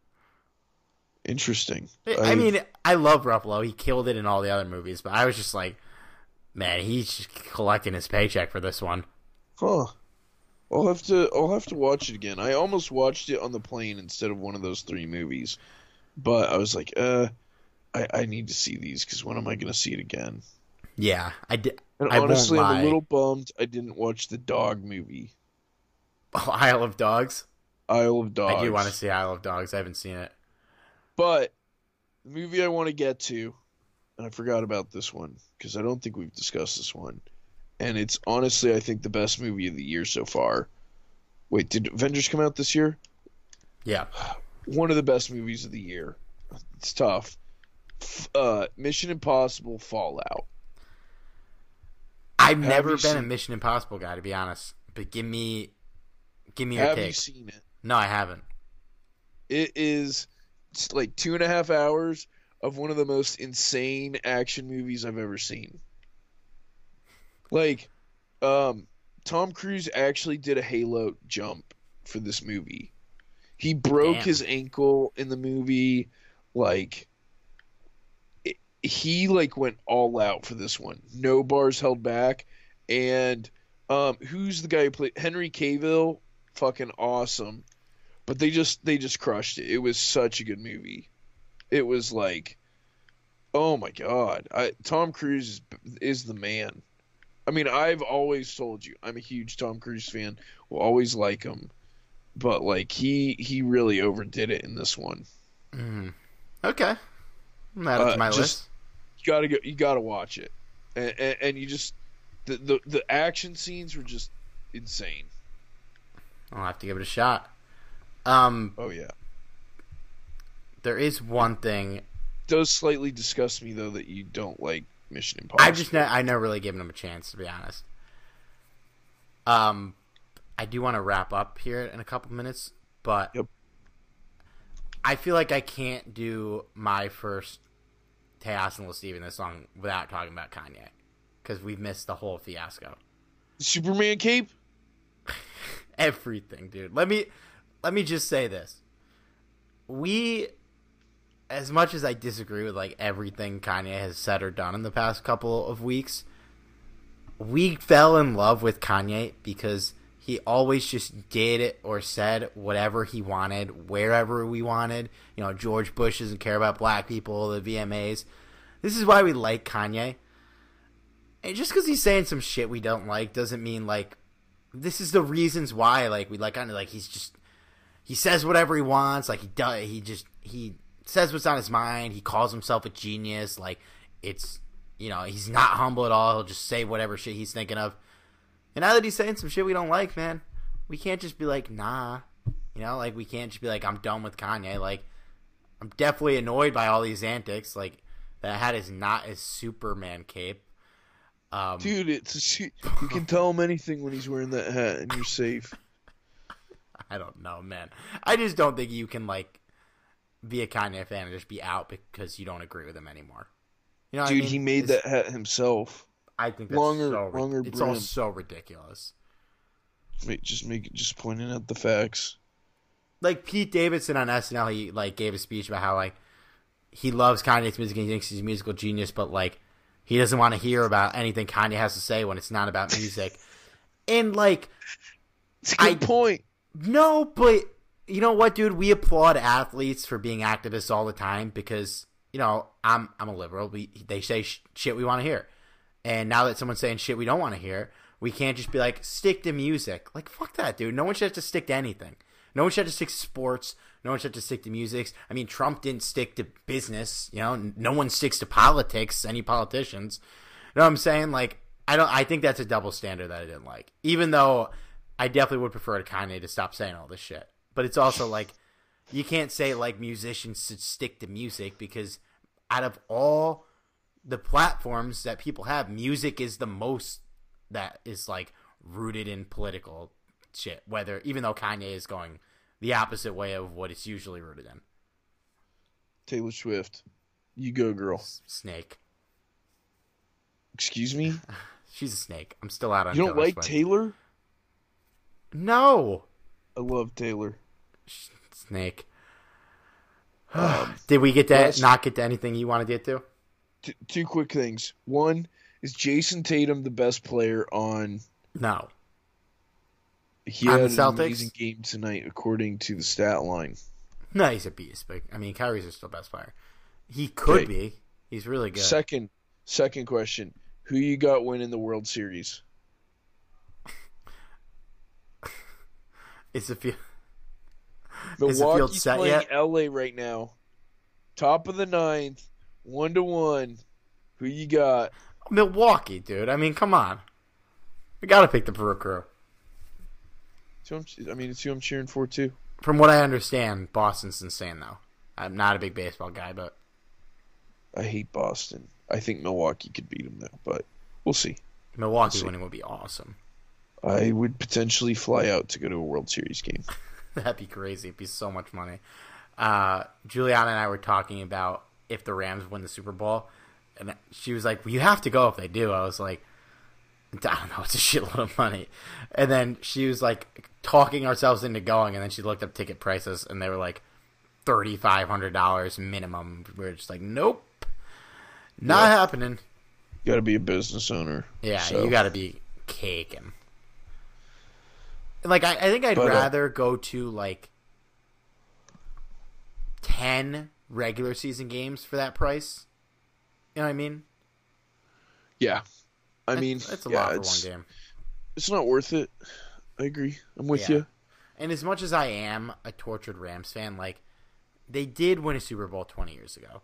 Interesting. I, I mean, I love Ruffalo. He killed it in all the other movies, but I was just like, man, he's just collecting his paycheck for this one. huh? I'll have to. I'll have to watch it again. I almost watched it on the plane instead of one of those three movies, but I was like, uh, I, I need to see these because when am I going to see it again? Yeah, I did. And I honestly, won't lie. I'm a little bummed I didn't watch the dog movie, Oh, Isle of Dogs. Isle of Dogs. I do want to see Isle of Dogs. I haven't seen it. But the movie I want to get to and I forgot about this one because I don't think we've discussed this one. And it's honestly, I think, the best movie of the year so far. Wait, did Avengers come out this year? Yeah. One of the best movies of the year. It's tough. Uh, Mission Impossible Fallout. I've Have never you been a seen- Mission Impossible guy, to be honest. But give me, give me your Have take. you seen it? No, I haven't. It is it's like two and a half hours of one of the most insane action movies I've ever seen. Like, um, Tom Cruise actually did a Halo jump for this movie. He broke Damn. his ankle in the movie. Like, it, he like went all out for this one. No bars held back. And um, who's the guy who played Henry Cavill? Fucking awesome. But they just they just crushed it. It was such a good movie. It was like, oh my god, I, Tom Cruise is, is the man. I mean, I've always told you I'm a huge Tom Cruise fan. Will always like him, but like he he really overdid it in this one. Mm. Okay, I'm add it to Uh, my just- list. You gotta go. You gotta watch it, and, and, and you just the, the the action scenes were just insane. I'll have to give it a shot. Um, Oh yeah. there is one thing It does slightly disgust me though that you don't like Mission Impossible. I just ne- I never really given him a chance, to be honest. Um, I do want to wrap up here in a couple minutes, but Yep. I feel like I can't do my first Tejas and Steve in this song without talking about Kanye, because we've missed the whole fiasco. Superman cape. Everything, dude. Let me let me just say this: we, as much as I disagree with like everything Kanye has said or done in the past couple of weeks, we fell in love with Kanye because he always just did it or said whatever he wanted, wherever we wanted. You know, George Bush doesn't care about black people, the V M As. This is why we like Kanye. And just because he's saying some shit we don't like doesn't mean, like, this is the reasons why, like, we like Kanye. Like, he's just, he says whatever he wants. Like, he does, he just, he says what's on his mind. He calls himself a genius. Like, it's, you know, he's not humble at all. He'll just say whatever shit he's thinking of. And now that he's saying some shit we don't like, man, we can't just be like, nah. You know, like, we can't just be like, I'm done with Kanye. Like, I'm definitely annoyed by all these antics. Like, that hat is not his Superman cape. Um, Dude, it's a, shoot. You can tell him anything when he's wearing that hat, and you're safe. I don't know, man. I just don't think you can, like, be a Kanye fan and just be out because you don't agree with him anymore. You know what Dude, I mean? he made It's- that hat himself. I think that's longer- so ri- longer it's all brim. so ridiculous. Wait, just make just pointing out the facts. Like Pete Davidson on S N L, he like gave a speech about how like he loves Kanye's music and he thinks he's a musical genius, but like he doesn't want to hear about anything Kanye has to say when it's not about music. And like, It's a good I- point. no, but you know what, dude? We applaud athletes for being activists all the time because you know I'm I'm a liberal. We they say sh- shit we want to hear, and now that someone's saying shit we don't want to hear, we can't just be like stick to music. Like fuck that, dude. No one should have to stick to anything. No one should have to stick to sports. No one should have to stick to music. I mean, Trump didn't stick to business. You know, no one sticks to politics. Any politicians. You know what I'm saying? Like, I don't. I think that's a double standard that I didn't like. Even though I definitely would prefer to Kanye to stop saying all this shit. But it's also like you can't say like musicians should stick to music because out of all the platforms that people have, music is the most that is like rooted in political shit. Whether even though Kanye is going the opposite way of what it's usually rooted in. Taylor Swift, you go, girl. S- Snake. Excuse me. She's a snake. I'm still out on. You don't Taylor like Swift. Taylor? No. I love Taylor. Snake. Um, Did we get to let's- not get to anything you want to get to? t- two quick things. One, is Jason Tatum the best player on? No. He On had the an Celtics? amazing game tonight, according to the stat line. No, he's a beast, but I mean, Kyrie's still best player. He could Okay. be. He's really good. Second, second question: who you got winning the World Series? Is the field Is the field Milwaukee's set playing yet? L A right now. Top of the ninth, one to one. Who you got? Milwaukee, dude. I mean, come on. We got to pick the Brew Crew. I mean, it's who I'm cheering for, too. From what I understand, Boston's insane, though. I'm not a big baseball guy, but... I hate Boston. I think Milwaukee could beat them, though, but we'll see. Milwaukee we'll see. winning would be awesome. I would potentially fly out to go to a World Series game. That'd be crazy. It'd be so much money. Uh, Juliana and I were talking about if the Rams win the Super Bowl, and she was like, well, you have to go if they do. I was like, I don't know, it's a shitload of money. And then she was like talking ourselves into going, and then she looked up ticket prices, and they were like three thousand five hundred dollars minimum. We were just like, nope, not yeah. happening. You got to be a business owner. Yeah, so. You got to be caking. Like, I, I think I'd but, rather uh, go to, like, ten regular season games for that price. You know what I mean? Yeah. I mean, it's, it's a yeah, lot for it's, one game. It's not worth it. I agree. I'm with yeah. you. And as much as I am a tortured Rams fan, like, they did win a Super Bowl twenty years ago.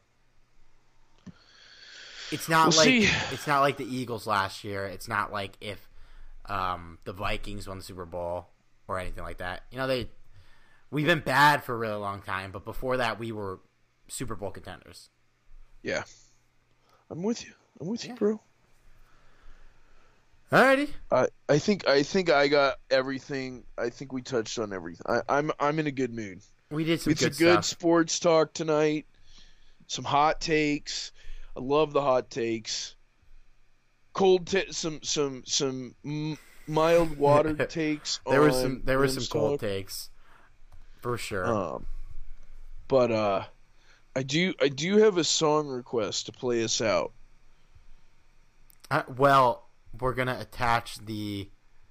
It's not we'll like see. It's not like the Eagles last year. It's not like if um, the Vikings won the Super Bowl or anything like that. You know, they we've been bad for a really long time, but before that, we were Super Bowl contenders. Yeah, I'm with you. I'm with yeah. you, bro. Alrighty. I I think I think I got everything. I think we touched on everything. I, I'm I'm in a good mood. We did some it's good a good stuff. sports talk tonight. Some hot takes. I love the hot takes. Cold, t- some some some m- mild water takes. there were some on there were some Rams cold talk. takes, for sure. Um, but uh, I do I do have a song request to play us out. Uh, well, we're gonna attach the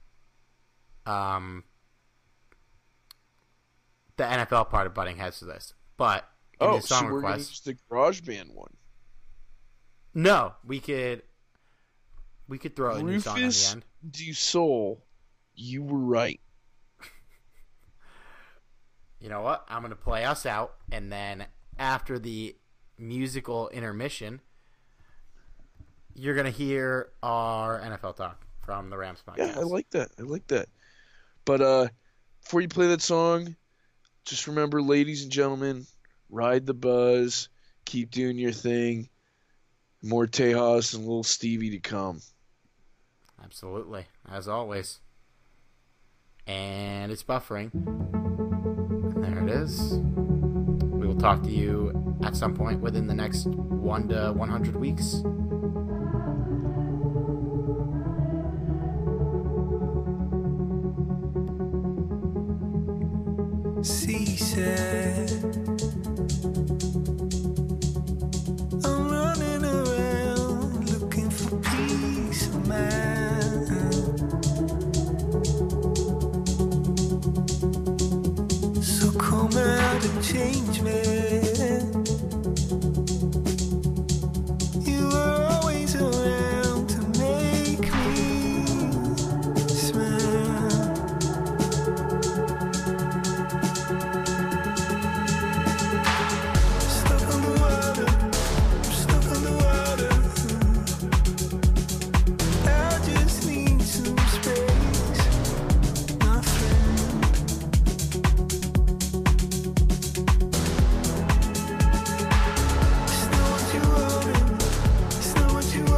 um the N F L part of Butting Heads to this, but give me Oh, a song so we're request. gonna use the GarageBand one. No, we could we could throw a new song on the Rufus end. Du Sol, you were right. You know what? I'm gonna play us out, and then after the musical intermission, you're gonna hear our N F L talk from the Rams podcast. Yeah, I like that. I like that. But uh, before you play that song, just remember, ladies and gentlemen, ride the buzz, keep doing your thing. More Tejas and little Stevie to come. Absolutely, as always. And it's buffering. And there it is. We will talk to you at some point within the next one to one hundred weeks. She said, I'm running around looking for peace of mind. So come out and change me. You were always around to make me smile. Stuck underwater, I'm stuck underwater. I just need some space, my friend. It's not what you wanted, it's not what you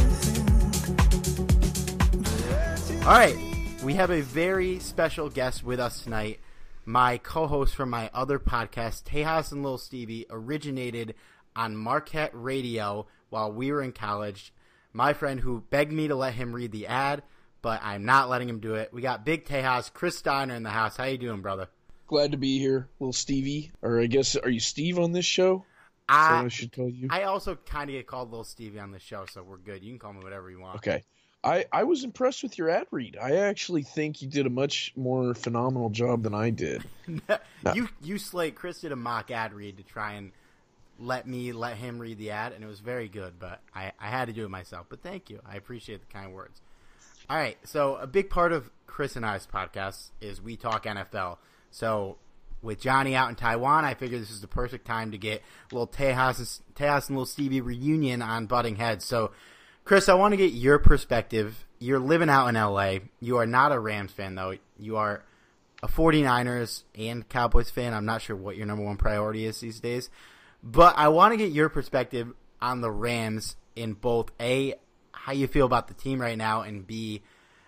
wanted. But I just All right, we have a very special guest with us tonight. My co-host from my other podcast, Tejas and Lil Stevie, originated on Marquette Radio while we were in college. My friend who begged me to let him read the ad, but I'm not letting him do it. We got Big Tejas, Chris Steiner in the house. How you doing, brother? Glad to be here, little Stevie. Or I guess, are you Steve on this show? Is that what I I should call you? I also kind of get called Lil Stevie on the show, so we're good. You can call me whatever you want. Okay. I, I was impressed with your ad read. I actually think you did a much more phenomenal job than I did. No. You you slate. Chris did a mock ad read to try and let me let him read the ad, and it was very good, but I, I had to do it myself. But thank you. I appreciate the kind words. All right, so a big part of Chris and I's podcast is we talk N F L. So with Johnny out in Taiwan, I figured this is the perfect time to get a little Tejas, Tejas and little Stevie reunion on butting heads. So, Chris, I want to get your perspective. You're living out in L A. You are not a Rams fan, though. You are a 49ers and Cowboys fan. I'm not sure what your number one priority is these days. But I want to get your perspective on the Rams in both, A, how you feel about the team right now, and B,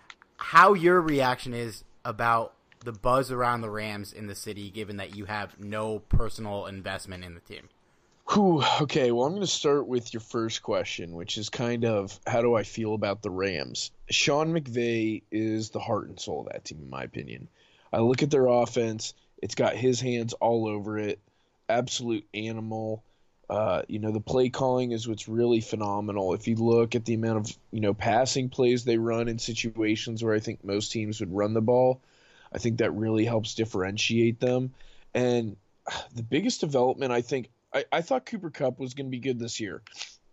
how your reaction is about the buzz around the Rams in the city, given that you have no personal investment in the team. Whew, okay, well, I'm going to start with your first question, which is kind of how do I feel about the Rams? Sean McVay is the heart and soul of that team, in my opinion. I look at their offense. It's got his hands all over it. Absolute animal. Uh, you know, the play calling is what's really phenomenal. If you look at the amount of, you know, passing plays they run in situations where I think most teams would run the ball, I think that really helps differentiate them. And the biggest development, I think, I, I thought Cooper Kupp was going to be good this year.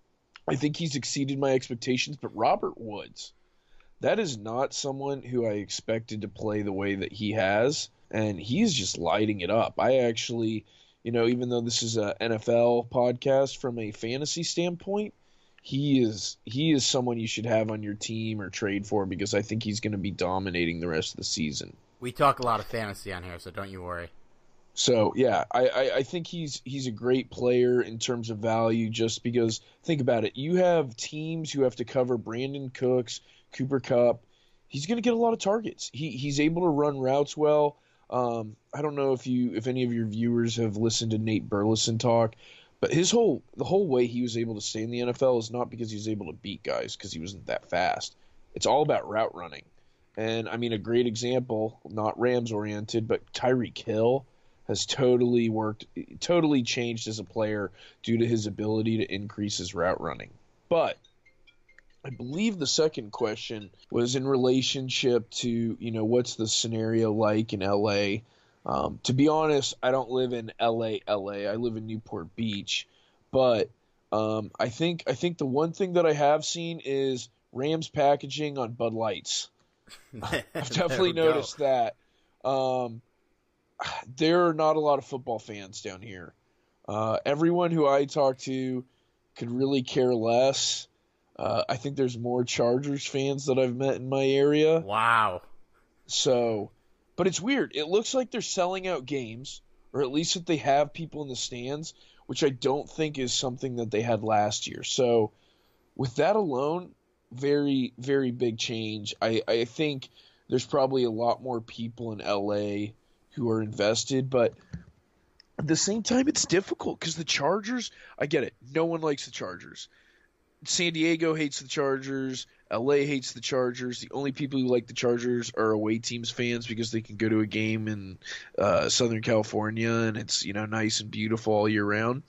I think he's exceeded my expectations, but Robert Woods, that is not someone who I expected to play the way that he has, and he's just lighting it up. I actually, you know, even though this is a N F L podcast, from a fantasy standpoint, he is he is someone you should have on your team or trade for, because I think he's going to be dominating the rest of the season. We talk a lot of fantasy on here, so don't you worry. So, yeah, I, I, I think he's he's a great player in terms of value, just because, think about it, you have teams who have to cover Brandon Cooks, Cooper Kupp. He's going to get a lot of targets. He He's able to run routes well. Um, I don't know if you if any of your viewers have listened to Nate Burleson talk, but his whole the whole way he was able to stay in the N F L is not because he was able to beat guys because he wasn't that fast. It's all about route running. And, I mean, a great example, not Rams-oriented, but Tyreek Hill has totally worked, totally changed as a player due to his ability to increase his route running. But I believe the second question was in relationship to, you know, what's the scenario like in L A? Um, to be honest, I don't live in L A, L A. I live in Newport Beach. But um, I think I think the one thing that I have seen is Rams packaging on Bud Lights. I've definitely noticed go. that. Um, there are not a lot of football fans down here. Uh, everyone who I talk to could really care less. Uh, I think there's more Chargers fans that I've met in my area. Wow. So, but it's weird. It looks like they're selling out games, or at least that they have people in the stands, which I don't think is something that they had last year. So, with that alone, very, very big change. I, I think there's probably a lot more people in L A who are invested, but at the same time, it's difficult because the Chargers, I get it. No one likes the Chargers. San Diego hates the Chargers. L A hates the Chargers. The only people who like the Chargers are away teams fans because they can go to a game in uh, Southern California and it's, you know, nice and beautiful all year round.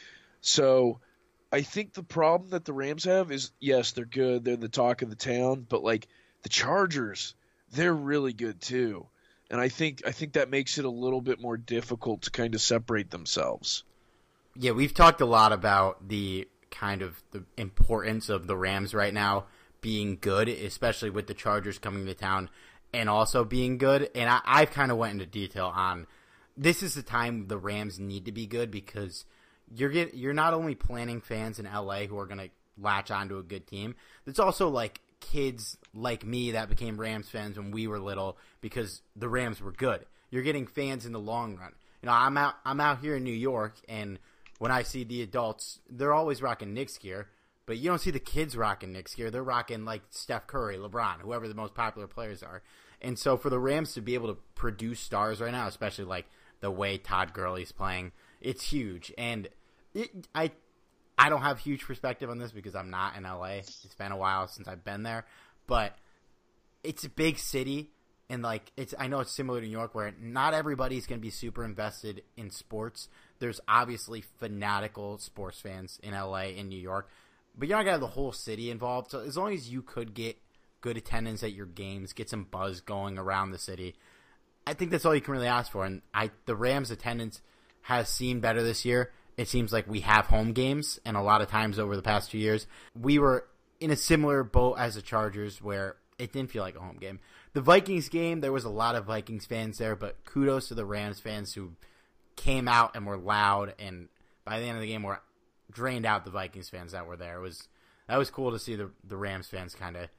So I think the problem that the Rams have is, yes, they're good. They're the talk of the town. But, like, the Chargers, they're really good too. And I think I think that makes it a little bit more difficult to kind of separate themselves. Yeah, we've talked a lot about the kind of the importance of the Rams right now being good, especially with the Chargers coming to town and also being good. And I, I kind of went into detail on this is the time the Rams need to be good because you're get, you're not only planning fans in L A who are going to latch onto a good team. It's also like kids like me that became Rams fans when we were little because the Rams were good. You're getting fans in the long run. You know, I'm out I'm out here in New York, and when I see the adults, they're always rocking Knicks gear, but you don't see the kids rocking Knicks gear. They're rocking like Steph Curry, LeBron, whoever the most popular players are. And so for the Rams to be able to produce stars right now, especially like the way Todd Gurley's playing, it's huge. And it, I I don't have huge perspective on this because I'm not in L A. It's been a while since I've been there, but it's a big city, and like it's I know it's similar to New York where not everybody's going to be super invested in sports. There's obviously fanatical sports fans in L A and New York, but you're not going to have the whole city involved. So as long as you could get good attendance at your games, get some buzz going around the city, I think that's all you can really ask for. And I the Rams attendance has seemed better this year. It seems like we have home games, and a lot of times over the past two years, we were in a similar boat as the Chargers where it didn't feel like a home game. The Vikings game, there was a lot of Vikings fans there, but kudos to the Rams fans who came out and were loud, and by the end of the game were drained out the Vikings fans that were there. It was that was cool to see the the Rams fans kind of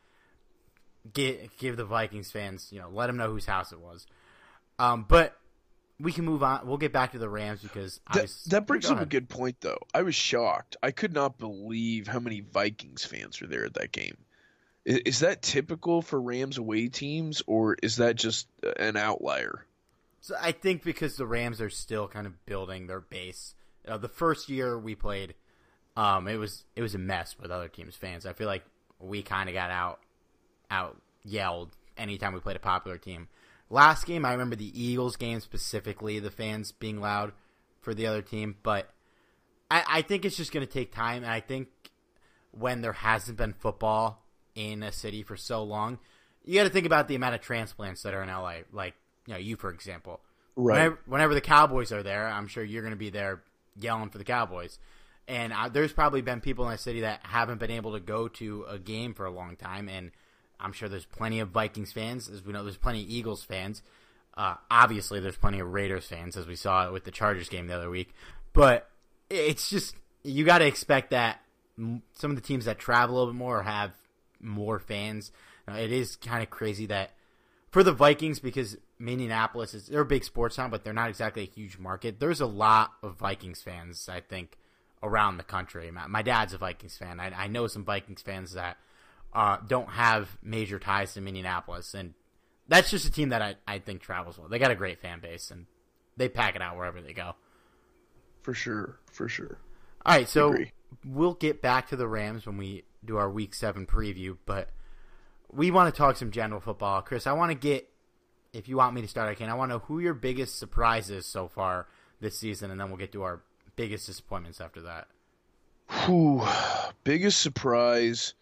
give give the Vikings fans, you know, let them know whose house it was. Um, but we can move on. We'll get back to the Rams because I That, was, that brings go up a ahead. good point, though. I was shocked. I could not believe how many Vikings fans were there at that game. Is, is that typical for Rams away teams, or is that just an outlier? So I think because the Rams are still kind of building their base. Uh, the first year we played, um, it was it was a mess with other teams' fans. I feel like we kind of got out out yelled anytime we played a popular team. Last game, I remember the Eagles game specifically, the fans being loud for the other team. But I, I think it's just going to take time, and I think when there hasn't been football in a city for so long, you got to think about the amount of transplants that are in L A. Like, you know, you for example. Right. Whenever, whenever the Cowboys are there, I'm sure you're going to be there yelling for the Cowboys. And uh, there's probably been people in that city that haven't been able to go to a game for a long time, and I'm sure there's plenty of Vikings fans. As we know, there's plenty of Eagles fans. Uh, obviously, there's plenty of Raiders fans, as we saw with the Chargers game the other week. But it's just, you got to expect that some of the teams that travel a little bit more or have more fans. Uh, it is kind of crazy that for the Vikings, because Minneapolis is, they're a big sports town, but they're not exactly a huge market. There's a lot of Vikings fans, I think, around the country. My, my dad's a Vikings fan. I, I know some Vikings fans that uh, don't have major ties to Minneapolis, and that's just a team that I, I think travels well. They got a great fan base, and they pack it out wherever they go. For sure, for sure. All right, so Agree. we'll get back to the Rams when we do our Week seven preview, but we want to talk some general football. Chris, I want to get, if you want me to start, I can. I want to know who your biggest surprise is so far this season, and then we'll get to our biggest disappointments after that. Whew, biggest surprise.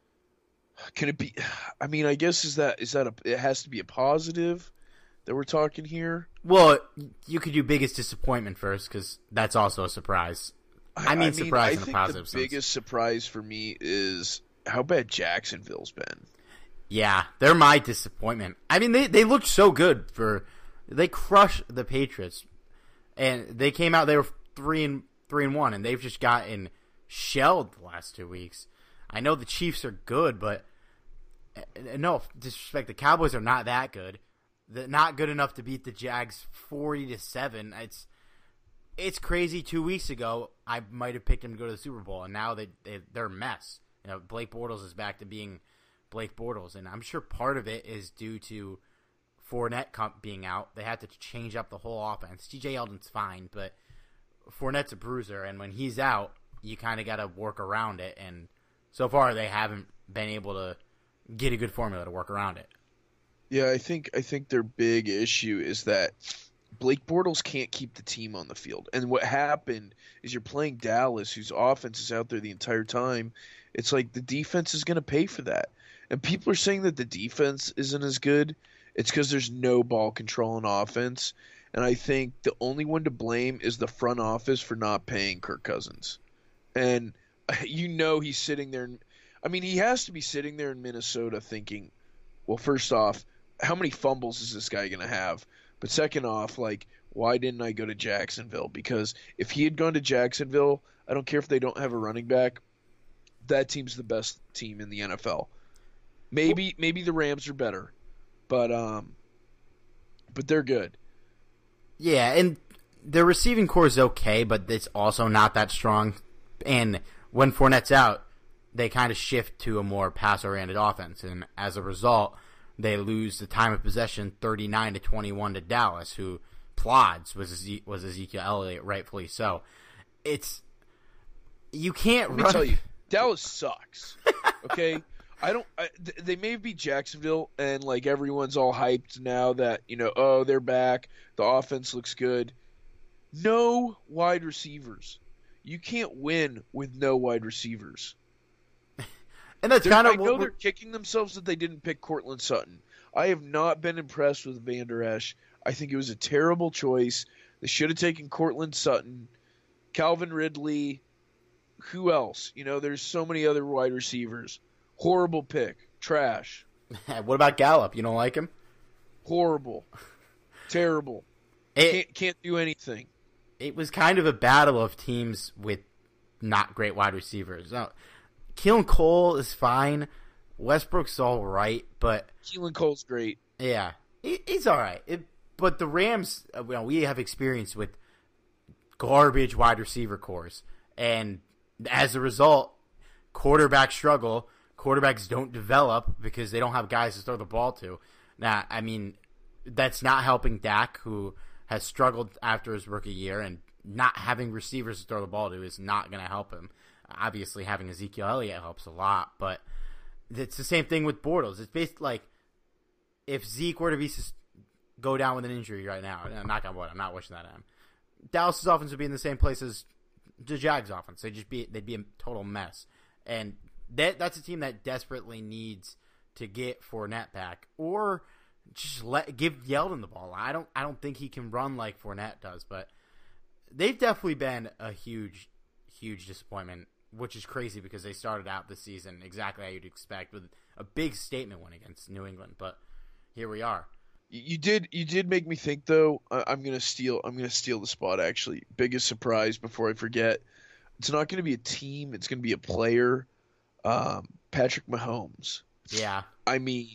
Can it be? I mean, I guess is that is that a? It has to be a positive that we're talking here. Well, you could do biggest disappointment first, because that's also a surprise. I mean, surprise I in a think positive the sense. biggest surprise for me is how bad Jacksonville's been. Yeah, they're my disappointment. I mean, they they looked so good for they crushed the Patriots, and they came out they were three and three and one, and they've just gotten shelled the last two weeks. I know the Chiefs are good, but no disrespect, the Cowboys are not that good. They're not good enough to beat the Jags forty to seven. It's it's crazy. Two weeks ago, I might have picked them to go to the Super Bowl, and now they, they they're a mess. You know, Blake Bortles is back to being Blake Bortles, and I'm sure part of it is due to Fournette comp being out. They had to change up the whole offense. T J Yeldon's fine, but Fournette's a bruiser, and when he's out, you kind of got to work around it. And so far, they haven't been able to get a good formula to work around it. Yeah, I think I think their big issue is that Blake Bortles can't keep the team on the field. And what happened is you're playing Dallas, whose offense is out there the entire time. It's like the defense is going to pay for that. And people are saying that the defense isn't as good. It's because there's no ball control on offense. And I think the only one to blame is the front office for not paying Kirk Cousins. And you know he's sitting there. I mean, he has to be sitting there in Minnesota thinking, well, first off, how many fumbles is this guy going to have? But second off, like, why didn't I go to Jacksonville? Because if he had gone to Jacksonville, I don't care if they don't have a running back, that team's the best team in the N F L. Maybe maybe the Rams are better, but um, but they're good. Yeah, and their receiving core is okay, but it's also not that strong. And when Fournette's out, they kind of shift to a more pass-oriented offense, and as a result, they lose the time of possession thirty-nine to twenty-one to Dallas, who plods was Eze- was Ezekiel Elliott, rightfully so. It's you can't Let me run. tell you, Dallas sucks. Okay, I don't. I, th- they may have beat Jacksonville, and like everyone's all hyped now that you know, oh, they're back. The offense looks good. No wide receivers. You can't win with no wide receivers. And that's They're- kind I of know what they're we're- kicking themselves that they didn't pick Cortland Sutton. I have not been impressed with Van Der Esch. I think it was a terrible choice. They should have taken Cortland Sutton, Calvin Ridley. Who else? You know, there's so many other wide receivers. Horrible pick. Trash. What about Gallup? You don't like him? Horrible. Terrible. It, Can't, can't do anything. it was kind of a battle of teams with not great wide receivers. Now, Keelan Cole is fine. Westbrook's all right, but Keelan Cole's great. yeah, he, he's all right. It, but the Rams, uh, well, we have experience with garbage wide receiver cores, and as a result, quarterback struggle. Quarterbacks don't develop because they don't have guys to throw the ball to. Now, I mean, that's not helping Dak, who has struggled after his rookie year, and not having receivers to throw the ball to is not going to help him. Obviously, having Ezekiel Elliott helps a lot, but it's the same thing with Bortles. It's basically like if Zeke were to be go down with an injury right now, I'm not gonna I'm not wishing that on him. Dallas's offense would be in the same place as the Jags' offense. They'd just be they'd be a total mess, and that that's a team that desperately needs to get Fournette back, or just let give Yeldon the ball. I don't I don't think he can run like Fournette does, but they've definitely been a huge huge disappointment, which is crazy because they started out the season exactly how you'd expect with a big statement win against New England, but here we are. You did you did make me think though. I, I'm gonna steal I'm gonna steal the spot actually. Biggest surprise before I forget. It's not gonna be a team. It's gonna be a player. Um, Patrick Mahomes. Yeah. I mean,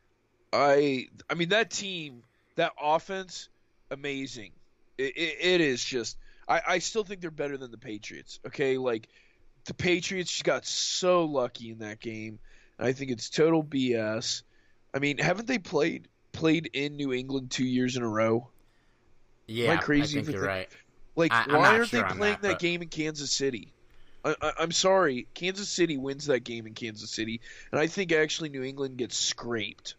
I I mean that team, that offense, amazing. It, it, it is just. I, I still think they're better than the Patriots. Okay, like the Patriots just got so lucky in that game, and I think it's total B S. I mean, haven't they played played in New England two years in a row? Yeah, Am I crazy I think for you're that? right. Like, I, I'm why not aren't sure they on playing that, that, but- game in Kansas City? I, I, I'm sorry, Kansas City wins that game in Kansas City, and I think actually New England gets scraped.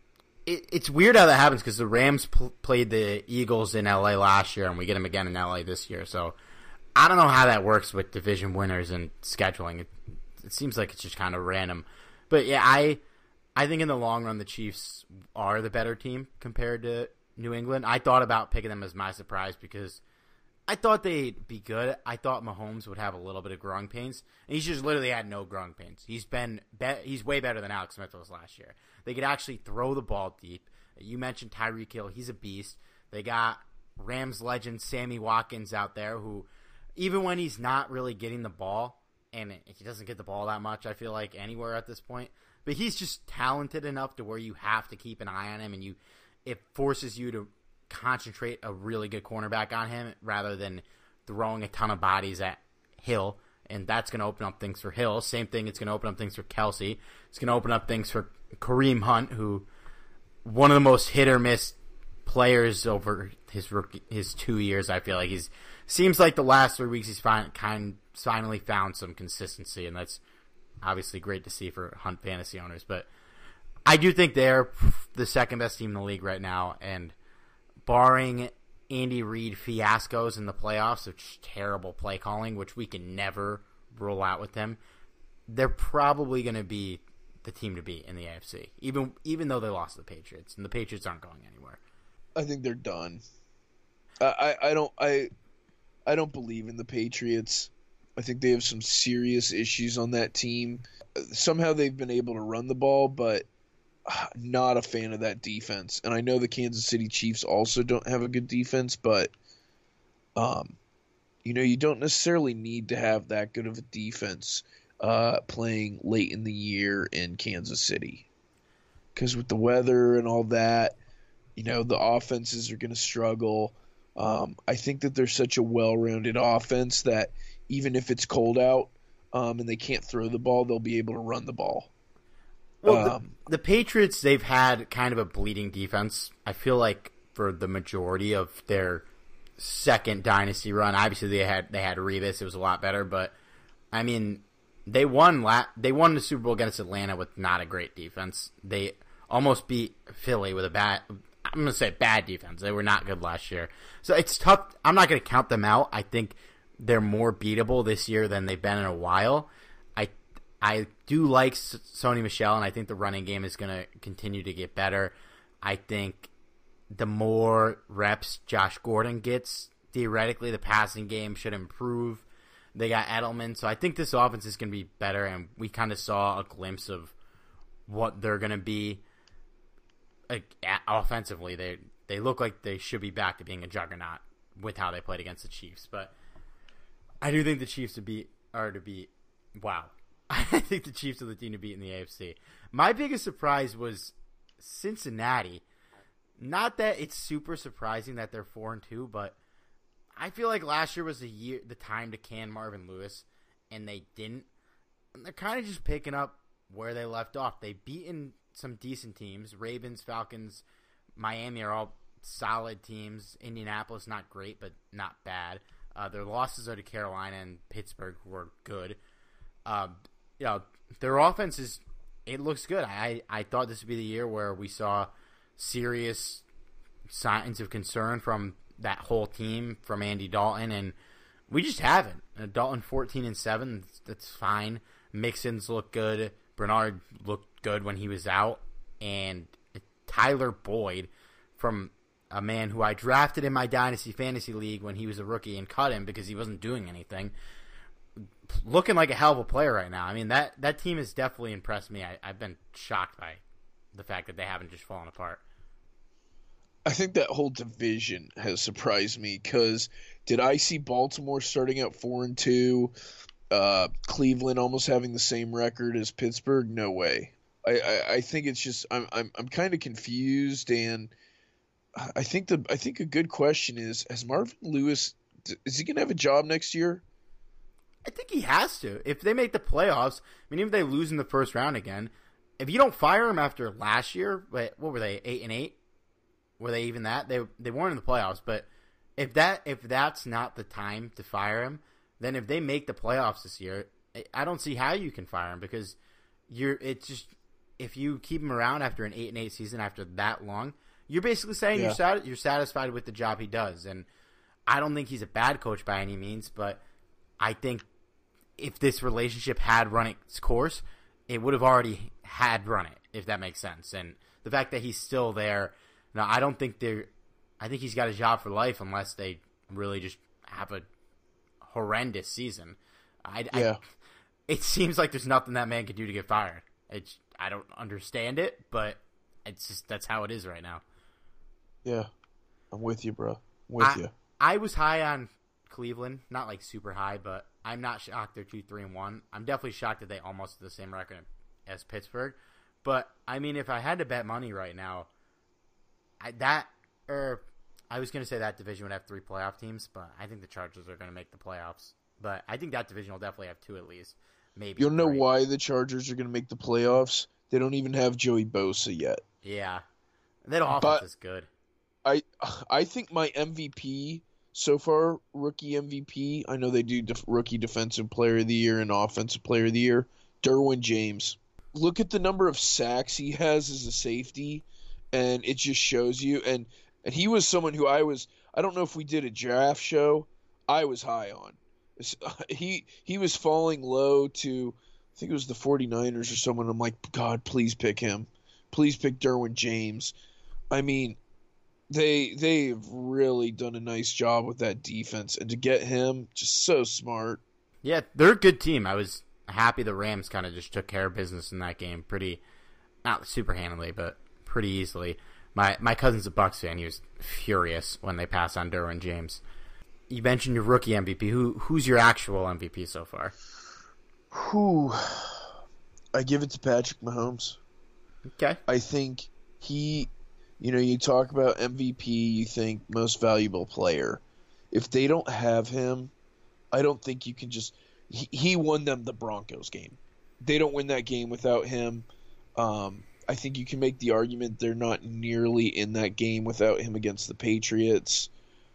It, it's weird how that happens because the Rams pl- played the Eagles in L A last year, and we get them again in L A this year. So I don't know how that works with division winners and scheduling. It, it seems like it's just kind of random. But yeah, I I think in the long run the Chiefs are the better team compared to New England. I thought about picking them as my surprise because I thought they'd be good. I thought Mahomes would have a little bit of growing pains, and he's just literally had no growing pains. He's been be- he's way better than Alex Smith was last year. They could actually throw the ball deep. You mentioned Tyreek Hill; he's a beast. They got Rams legend Sammy Watkins out there, who even when he's not really getting the ball, and he doesn't get the ball that much, I feel like anywhere at this point, but he's just talented enough to where you have to keep an eye on him, and you it forces you to concentrate a really good cornerback on him rather than throwing a ton of bodies at Hill, and that's going to open up things for Hill. Same thing, it's going to open up things for Kelsey. It's going to open up things for Kareem Hunt, who one of the most hit or miss players over his rookie, his two years. I feel like he's seems like the last three weeks he's fin- kind finally found some consistency, and that's obviously great to see for Hunt fantasy owners. But I do think they're the second best team in the league right now, and barring Andy Reid fiascos in the playoffs, which terrible play calling, which we can never rule out with them, they're probably going to be the team to beat in the A F C, even even though they lost to the Patriots, and the Patriots aren't going anywhere. I think they're done. I, I, I don't I I don't believe in the Patriots. I think they have some serious issues on that team. Somehow they've been able to run the ball, but not a fan of that defense. And I know the Kansas City Chiefs also don't have a good defense, but um, you know, you don't necessarily need to have that good of a defense uh, playing late in the year in Kansas City. Because with the weather and all that, you know, the offenses are going to struggle. Um, I think that they're such a well-rounded offense that even if it's cold out um, and they can't throw the ball, they'll be able to run the ball. Well, Um, the, the Patriots, they've had kind of a bleeding defense. I feel like for the majority of their second dynasty run, obviously they had they had Revis. It was a lot better, but I mean, they won la- they won the Super Bowl against Atlanta with not a great defense. They almost beat Philly with a bad, I'm going to say bad defense. They were not good last year. So it's tough. I'm not going to count them out. I think they're more beatable this year than they've been in a while. I I do like Sony Michel, and I think the running game is going to continue to get better. I think the more reps Josh Gordon gets, theoretically the passing game should improve. They got Edelman, so I think this offense is going to be better, and we kind of saw a glimpse of what they're going to be like, offensively. They they look like they should be back to being a juggernaut with how they played against the Chiefs. But I do think the Chiefs to beat are to beat. Wow, I think the Chiefs are the team to beat in the A F C. My biggest surprise was Cincinnati. Not that it's super surprising that they're four and two, but I feel like last year was the year, the time to can Marvin Lewis, and they didn't. And they're kind of just picking up where they left off. They've beaten some decent teams. Ravens, Falcons, Miami are all solid teams. Indianapolis, not great, but not bad. Uh, their losses are to Carolina and Pittsburgh, who are good. Uh, you know, their offense is, it looks good. I, I thought this would be the year where we saw serious signs of concern from that whole team, from Andy Dalton, and we just haven't. Uh, Dalton fourteen and seven, that's fine. Mixon's looked good. Bernard looked good when he was out, and Tyler Boyd, from a man who I drafted in my Dynasty Fantasy League when he was a rookie and cut him because he wasn't doing anything, looking like a hell of a player right now. I mean, that, that team has definitely impressed me. I, I've been shocked by the fact that they haven't just fallen apart. I think that whole division has surprised me because did I see Baltimore starting at four and two, uh, Cleveland almost having the same record as Pittsburgh? No way. I, I, I think it's just I'm I'm I'm kind of confused, and I think the I think a good question is, has Marvin Lewis, is he gonna have a job next year? I think he has to. If they make the playoffs, I mean, even if they lose in the first round again, if you don't fire him after last year, what were they, eight and eight? Were they even that? They they weren't in the playoffs, but if that if that's not the time to fire him, then if they make the playoffs this year, I don't see how you can fire him, because you're it's just, if you keep him around after an eight and eight season after that long, you're basically saying Yeah. you're sat, you're satisfied with the job he does. And I don't think he's a bad coach by any means, but I think if this relationship had run its course, it would have already had run it, if that makes sense. And the fact that he's still there, now I don't think they're. I think he's got a job for life unless they really just have a horrendous season. I, Yeah. I, it seems like there's nothing that man can do to get fired. It's, I don't understand it, but it's just that's how it is right now. Yeah, I'm with you, bro. I'm with I, you. I was high on Cleveland, not like super high, but I'm not shocked they're two, three, and one. I'm definitely shocked that they almost have the same record as Pittsburgh. But I mean, if I had to bet money right now, I, that or I was going to say that division would have three playoff teams, but I think the Chargers are going to make the playoffs. But I think that division will definitely have two at least, maybe. You don't know three. why the Chargers are going to make the playoffs? They don't even have Joey Bosa yet. Yeah, that offense But- is good. I I think my M V P so far, rookie M V P, I know they do def- rookie defensive player of the year and offensive player of the year, Derwin James. Look at the number of sacks he has as a safety, and it just shows you. And, and he was someone who I was, I don't know if we did a draft show, I was high on. It's- He he was falling low to, I think it was the 49ers or someone. I'm like, God, please pick him. Please pick Derwin James. I mean, They they've really done a nice job with that defense, and to get him, just so smart. Yeah, they're a good team. I was happy the Rams kind of just took care of business in that game, pretty, not super handily, but pretty easily. My my cousin's a Bucs fan. He was furious when they passed on Derwin James. You mentioned your rookie M V P. Who who's your actual M V P so far? Whew. I give it to Patrick Mahomes. Okay. I think he, you know, you talk about M V P, you think most valuable player. If they don't have him, I don't think you can just. He, he won them the Broncos game. They don't win that game without him. Um, I think you can make the argument they're not nearly in that game without him against the Patriots.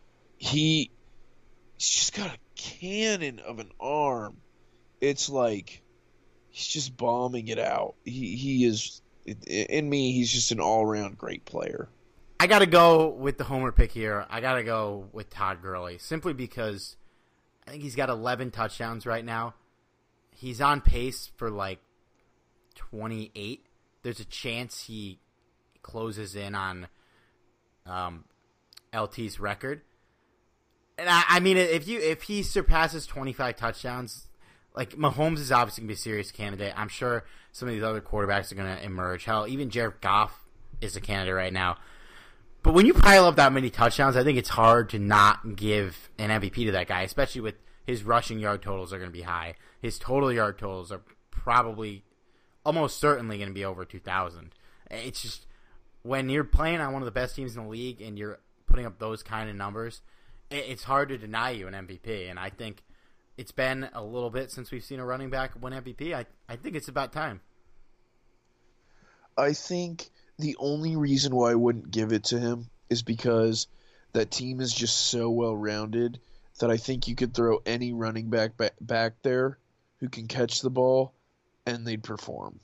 He, he's just got a cannon of an arm. It's like he's just bombing it out. He he is. In me, he's just an all-around great player. I got to go with the homer pick here. I got to go with Todd Gurley, simply because I think he's got eleven touchdowns right now. He's on pace for like twenty-eight. There's a chance he closes in on um, L T's record. And I, I mean, if you if he surpasses twenty-five touchdowns, like Mahomes is obviously going to be a serious candidate. I'm sure some of these other quarterbacks are going to emerge. Hell, even Jared Goff is a candidate right now. But when you pile up that many touchdowns, I think it's hard to not give an M V P to that guy, especially with his rushing yard totals are going to be high. His total yard totals are probably almost certainly going to be over two thousand. It's just when you're playing on one of the best teams in the league and you're putting up those kind of numbers, it's hard to deny you an M V P. And I think it's been a little bit since we've seen a running back win M V P. I, I think it's about time. I think the only reason why I wouldn't give it to him is because that team is just so well-rounded that I think you could throw any running back back, back there who can catch the ball and they'd perform.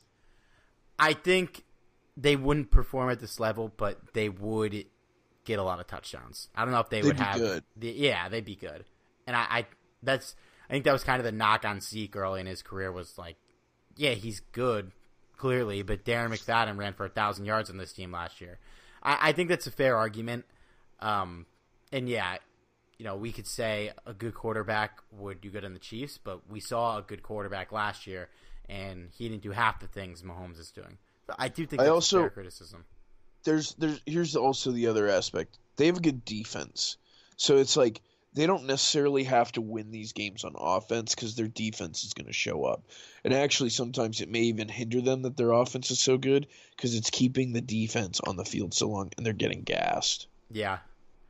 I think they wouldn't perform at this level, but they would get a lot of touchdowns. I don't know if they They'd would be have. good. The, yeah, they'd be good. And I, I that's I think that was kind of the knock on Zeke early in his career was like, yeah, he's good, clearly, but Darren McFadden ran for a thousand yards on this team last year. I, I think that's a fair argument. Um, and yeah, you know, we could say a good quarterback would do good in the Chiefs, but we saw a good quarterback last year, and he didn't do half the things Mahomes is doing. So I do think I that's also, a fair criticism. There's there's here's also the other aspect. They have a good defense, so it's like they don't necessarily have to win these games on offense because their defense is going to show up. And actually, sometimes it may even hinder them that their offense is so good because it's keeping the defense on the field so long, and they're getting gassed. Yeah.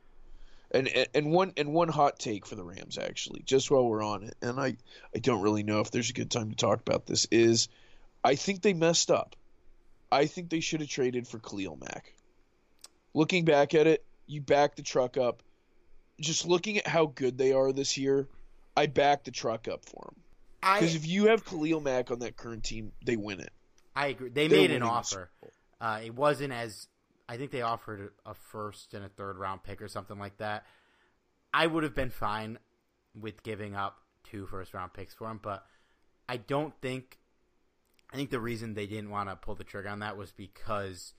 And and one and one hot take for the Rams, actually, just while we're on it, and I, I don't really know if there's a good time to talk about this, is I think they messed up. I think they should have traded for Khalil Mack. Looking back at it, you back the truck up. Just looking at how good they are this year, I back the truck up for them. Because if you have Khalil Mack on that current team, they win it. I agree. They They're made an winning the offer. Super Bowl. Uh, it wasn't as I think they offered a first and a third round pick or something like that. I would have been fine with giving up two first round picks for him, but I don't think. I think the reason they didn't want to pull the trigger on that was because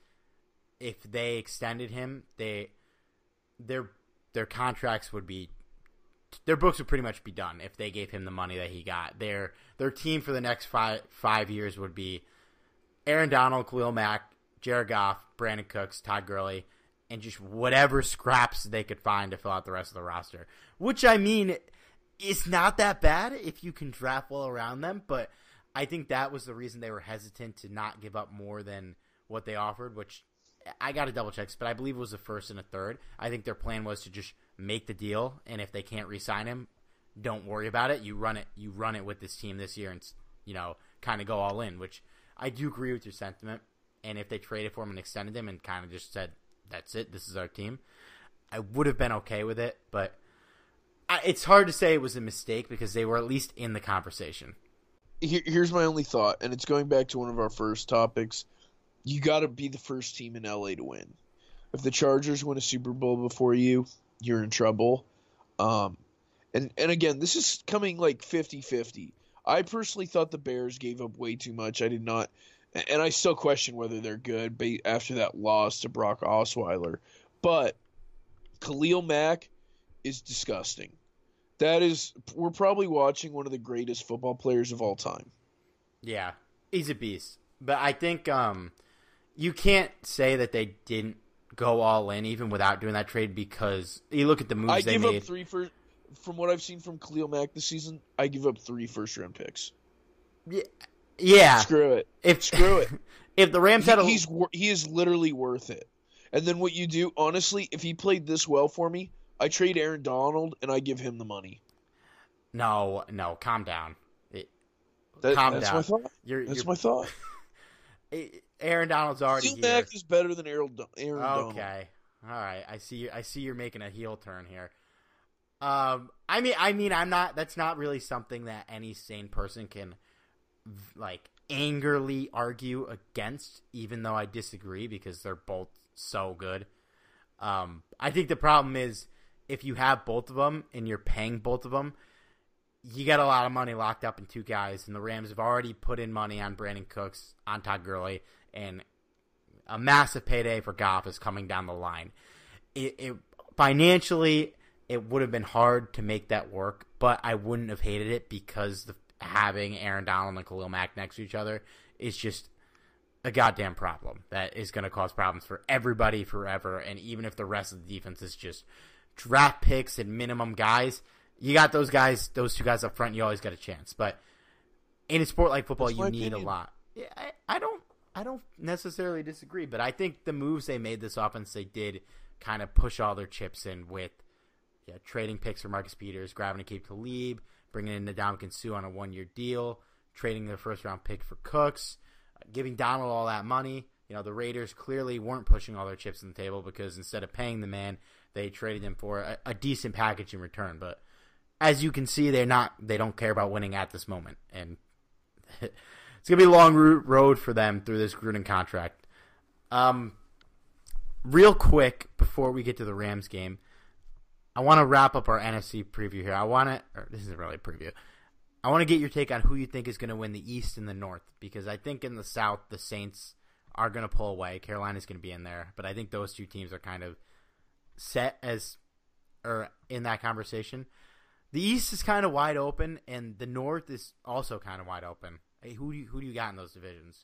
if they extended him, they their their contracts would be their books would pretty much be done if they gave him the money that he got. Their their team for the next five five years would be Aaron Donald, Khalil Mack, Jared Goff, Brandon Cooks, Todd Gurley, and just whatever scraps they could find to fill out the rest of the roster. Which, I mean, is not that bad if you can draft well around them, but I think that was the reason they were hesitant to not give up more than what they offered, which I got to double check, but I believe it was a first and a third. I think their plan was to just make the deal, and if they can't re-sign him, don't worry about it. You run it, you run it with this team this year, and you know, kind of go all in. Which I do agree with your sentiment. And if they traded for him and extended him and kind of just said, "That's it, this is our team," I would have been okay with it. But I, it's hard to say it was a mistake because they were at least in the conversation. Here, here's my only thought, and it's going back to one of our first topics. You got to be the first team in L A to win. If the Chargers win a Super Bowl before you, you're in trouble. Um, and, and again, this is coming like fifty-fifty. I personally thought the Bears gave up way too much. I did not, and I still question whether they're good after that loss to Brock Osweiler. But Khalil Mack is disgusting. That is, we're probably watching one of the greatest football players of all time. Yeah, he's a beast. But I think um, you can't say that they didn't go all in even without doing that trade because you look at the moves I they give made. up three first. From what I've seen from Khalil Mack this season, I give up three first round picks. Yeah, yeah. Screw it. If Screw it. If the Rams He, had a he's wor- he is literally worth it. And then what you do, honestly, if he played this well for me, I trade Aaron Donald and I give him the money. no, no, calm down. It, That, calm that's down. my thought. You're, That's you're, my thought. Aaron Donald's already Khalil here. Mack is better than Aaron, Don- Aaron Donald. Okay, all right. I see. I see you're making a heel turn here. Um, I mean, I mean, I'm not. That's not really something that any sane person can like angrily argue against, even though I disagree because they're both so good. Um, I think the problem is if you have both of them and you're paying both of them, you got a lot of money locked up in two guys, and the Rams have already put in money on Brandon Cooks, on Todd Gurley, and a massive payday for Goff is coming down the line. It, it financially, it would have been hard to make that work, but I wouldn't have hated it because the having Aaron Donald and Khalil Mack next to each other is just a goddamn problem that is going to cause problems for everybody forever. And even if the rest of the defense is just draft picks and minimum guys, you got those guys, those two guys up front, you always got a chance. But in a sport like football, That's you my need opinion. a lot. Yeah, I, I don't, I don't necessarily disagree, but I think the moves they made this offense, they did kind of push all their chips in with yeah, trading picks for Marcus Peters, grabbing Aqib Talib, bringing in Ndamukong Suh on a one-year deal, trading their first-round pick for Cooks, giving Donald all that money. You know, the Raiders clearly weren't pushing all their chips on the table because instead of paying the man, they traded him for a, a decent package in return. But as you can see, they're not. They don't care about winning at this moment, and it's gonna be a long road for them through this Gruden contract. Um, real quick before we get to the Rams game, I want to wrap up our N F C preview here. I want to. Or this isn't really a preview. I want to get your take on who you think is going to win the East and the North, because I think in the South, the Saints are going to pull away. Carolina's going to be in there, but I think those two teams are kind of set as or in that conversation. The East is kind of wide open, and the North is also kind of wide open. Hey, who do you, who do you got in those divisions?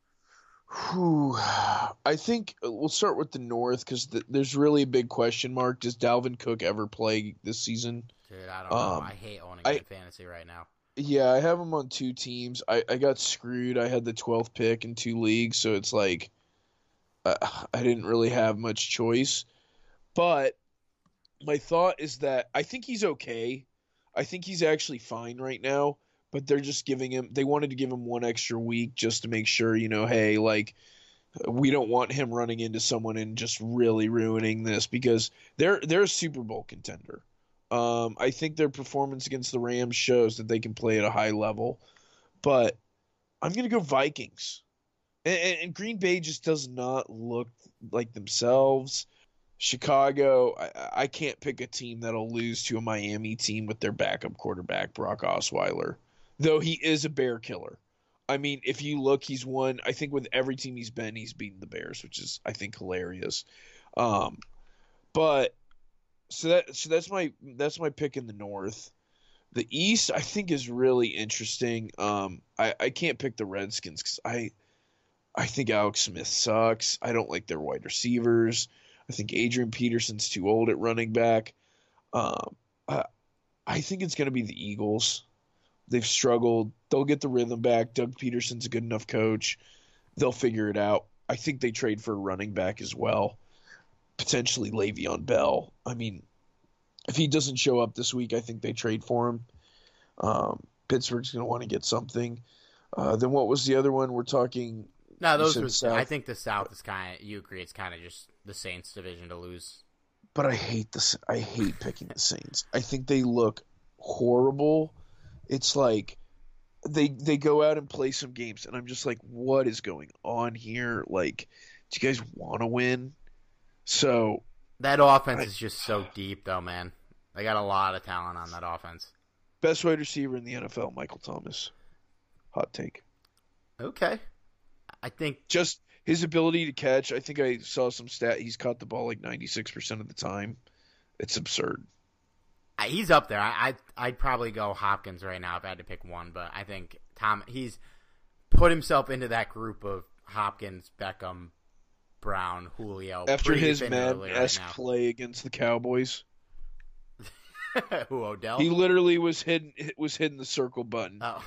Whew. I think we'll start with the North because the, there's really a big question mark. Does Dalvin Cook ever play this season? Dude, I don't know. Um, I hate owning I- him in fantasy right now. Yeah, I have him on two teams. I, I got screwed. I had the twelfth pick in two leagues, so it's like uh, I didn't really have much choice. But my thought is that I think he's okay. I think he's actually fine right now, but they're just giving him – they wanted to give him one extra week just to make sure, you know, hey, like we don't want him running into someone and just really ruining this because they're they're a Super Bowl contender. Um, I think their performance against the Rams shows that they can play at a high level, but I'm going to go Vikings. And, and, and Green Bay just does not look like themselves. Chicago, I, I can't pick a team that'll lose to a Miami team with their backup quarterback, Brock Osweiler, though he is a bear killer. I mean, if you look, he's won, I think with every team he's been, he's beaten the Bears, which is, I think, hilarious. Um, but So that so that's my that's my pick in the North. The East I think is really interesting. Um, I, I can't pick the Redskins because I I think Alex Smith sucks. I don't like their wide receivers. I think Adrian Peterson's too old at running back. Um, I, I think it's going to be the Eagles. They've struggled. They'll get the rhythm back. Doug Peterson's a good enough coach. They'll figure it out. I think they trade for a running back as well. Potentially Le'Veon Bell. I mean, if he doesn't show up this week, I think they trade for him. Um, Pittsburgh's going to want to get something. Uh, then what was the other one? We're talking. No, you those said were. South. I think the South is kind of. You agree? It's kind of just the Saints' division to lose. But I hate this. I hate picking the Saints. I think they look horrible. It's like they they go out and play some games, and I'm just like, what is going on here? Like, do you guys want to win? So That offense I- is just so deep, though, man. They got a lot of talent on that offense. best wide receiver in the N F L, Michael Thomas. Hot take. Okay, I think Just his ability to catch. I think I saw some stat. He's caught the ball like ninety-six percent of the time. It's absurd. I- he's up there. I, I'd, I'd probably go Hopkins right now if I had to pick one, but I think Tom he's put himself into that group of Hopkins, Beckham, Brown, Julio. After pretty his definitively Madden-esque right play against the Cowboys, now. Who, Odell? he literally was hitting was hitting the circle button. Oh.